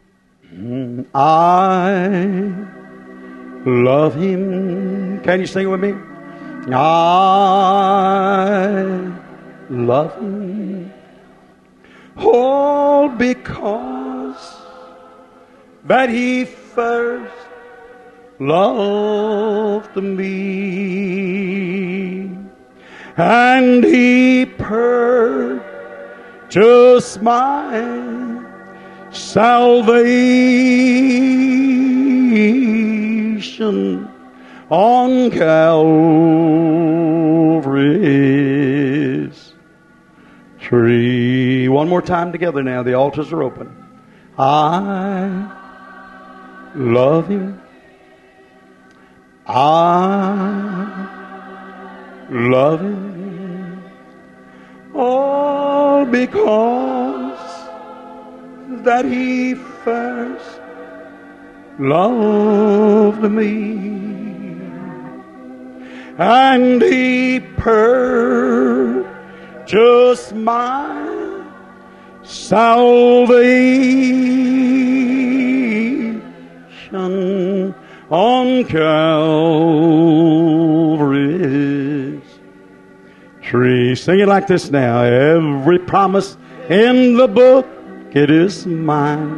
I love Him. Can you sing it with me? I loving. All because that He first loved me, and He purchased my salvation on Calvary's tree. One more time together now. The altars are open. I love Him. I love Him. All because that He first loved me, and He purchased my salvation on Calvary's tree. Sing it like this now. Every promise in the book, it is mine.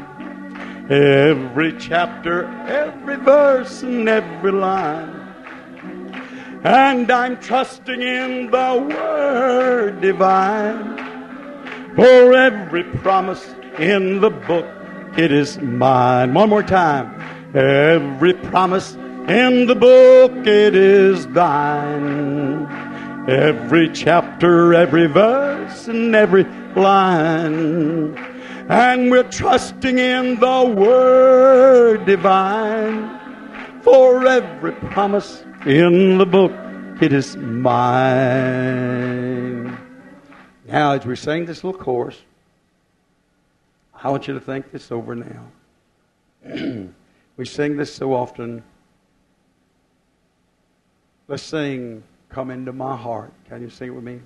Every chapter, every verse, and every line. And I'm trusting in the Word divine. For every promise in the book, it is mine. One more time. Every promise in the book, it is thine. Every chapter, every verse, and every line. And we're trusting in the Word divine. For every promise in the book, it is mine. Now, as we sing this little chorus, I want you to think this over now. We sing this so often. Let's sing, Come Into My Heart. Can you sing it with me?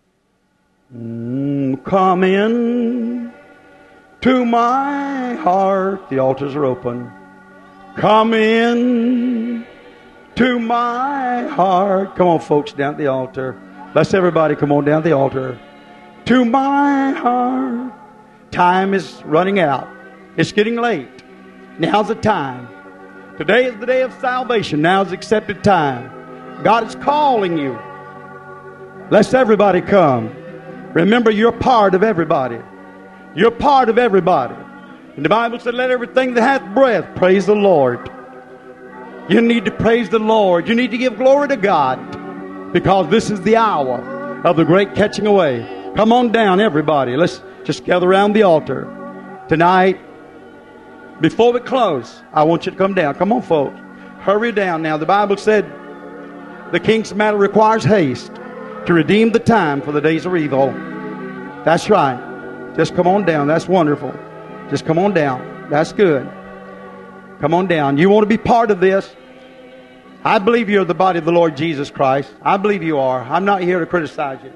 Mm, come in to my heart. The altars are open. Come in to my heart. Come on, folks, down at the altar. Let's everybody come on down the altar. To my heart. Time is running out. It's getting late. Now's the time. Today is the day of salvation. Now's the accepted time. God is calling you. Let's everybody come. Remember, you're part of everybody. You're part of everybody. And the Bible said, let everything that hath breath praise the Lord. You need to praise the Lord. You need to give glory to God, because this is the hour of the great catching away. Come on down, everybody. Let's just gather around the altar. Tonight, before we close, I want you to come down. Come on, folks. Hurry down now. The Bible said the king's matter requires haste to redeem the time, for the days are evil. That's right. Just come on down. That's wonderful. Just come on down. That's good. Come on down. You want to be part of this? I believe you're the body of the Lord Jesus Christ. I believe you are. I'm not here to criticize you.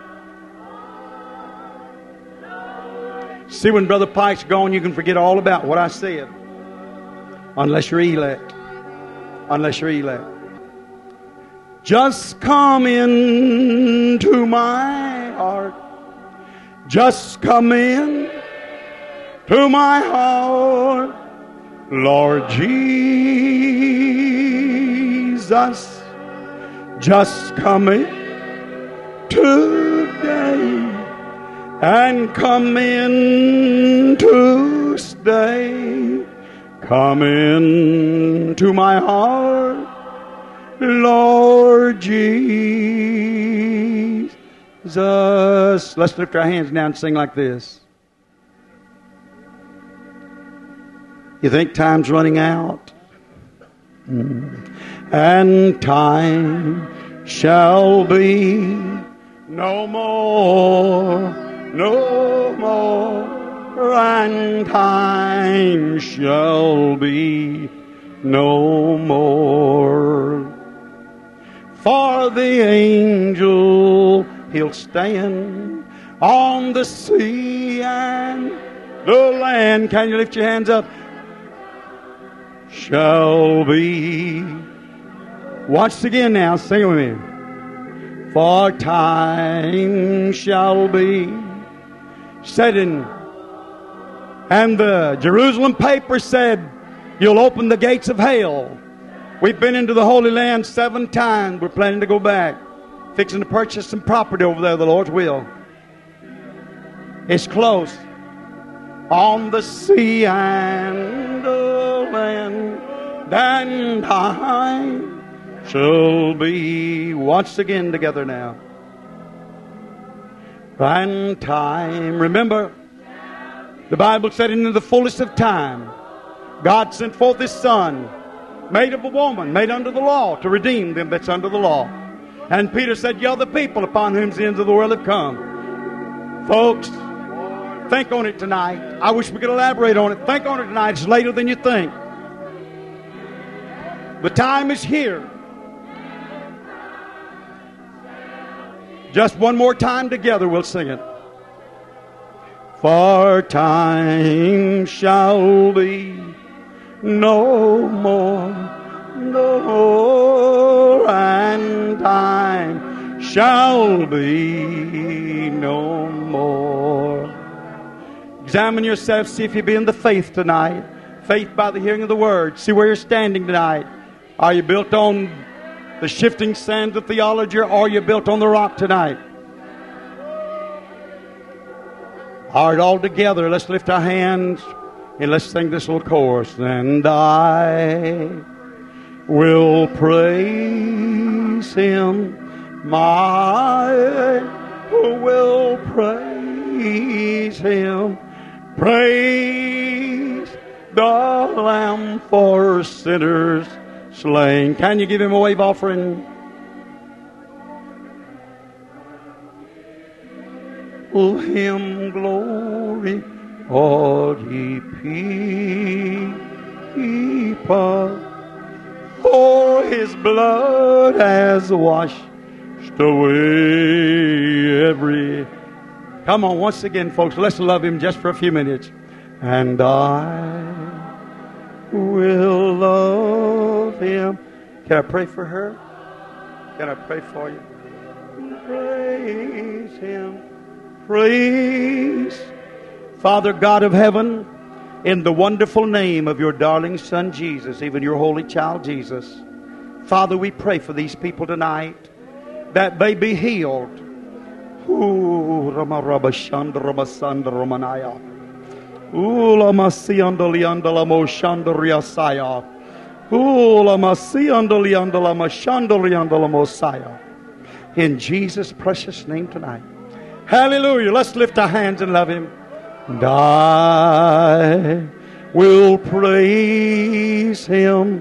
See, when Brother Pike's gone, you can forget all about what I said. Unless you're elect. Unless you're elect. Just come into my heart. Just come in to my heart. Lord Jesus, just come in today. And come in to stay. Come in to my heart, Lord Jesus. Let's lift our hands now and sing like this. You think time's running out? Mm. And time shall be no more. No more, and time shall be no more. For the angel, he'll stand on the sea and the land. Can you lift your hands up? Shall be. Watch again now. Sing with me. For time shall be setting. And the Jerusalem paper said, you'll open the gates of hell. We've been into the Holy Land seven times. We're planning to go back. Fixing to purchase some property over there, the Lord's will. It's close. On the sea and the land, and I shall be once again together now. And time, remember, the Bible said in the fullness of time, God sent forth His Son, made of a woman, made under the law, to redeem them that's under the law. And Peter said, you're the people upon whom the ends of the world have come. Folks, think on it tonight. I wish we could elaborate on it. Think on it tonight. It's later than you think. The time is here. Just one more time together we'll sing it. For time shall be no more, no more, and time shall be no more. Examine yourself, see if you be in the faith tonight. Faith by the hearing of the word. See where you're standing tonight. Are you built on the shifting sands of theology, or are you built on the rock tonight? All right, all together, let's lift our hands and let's sing this little chorus. And I will praise Him. My will praise Him. Praise the Lamb for sinners slain. Can you give Him a wave offering? Oh, Him glory, all ye people, for His blood has washed away every. Come on, once again, folks, let's love Him just for a few minutes. And I will love Him. Can I pray for her? Can I pray for you? Praise Him. Praise. Father God of heaven, in the wonderful name of your darling Son Jesus, even your holy child Jesus, Father, we pray for these people tonight that they be healed. Ooh, Rama Rabba Shanda Rama Sanda Romanaya. Ooh, Lama Sianda Lianda Lamo Shanda Riasaya. Ooh, Lama Sianda Lianda Lama Shanda Lianda Lamosaya. In Jesus' precious name tonight. Hallelujah. Let's lift our hands and love Him. And I will praise Him.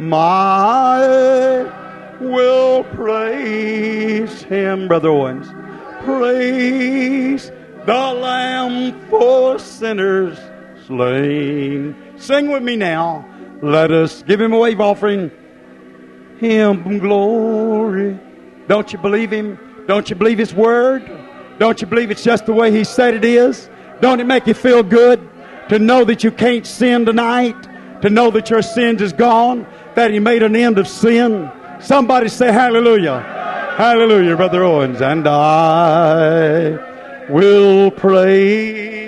My will praise Him. Brother Owens. Praise the Lamb for sinners slain. Sing with me now. Let us give Him a wave offering. Him glory. Don't you believe Him? Don't you believe His word? Don't you believe it's just the way He said it is? Don't it make you feel good to know that you can't sin tonight? To know that your sins is gone? That He made an end of sin? Somebody say hallelujah. Hallelujah, Brother Owens. And I will praise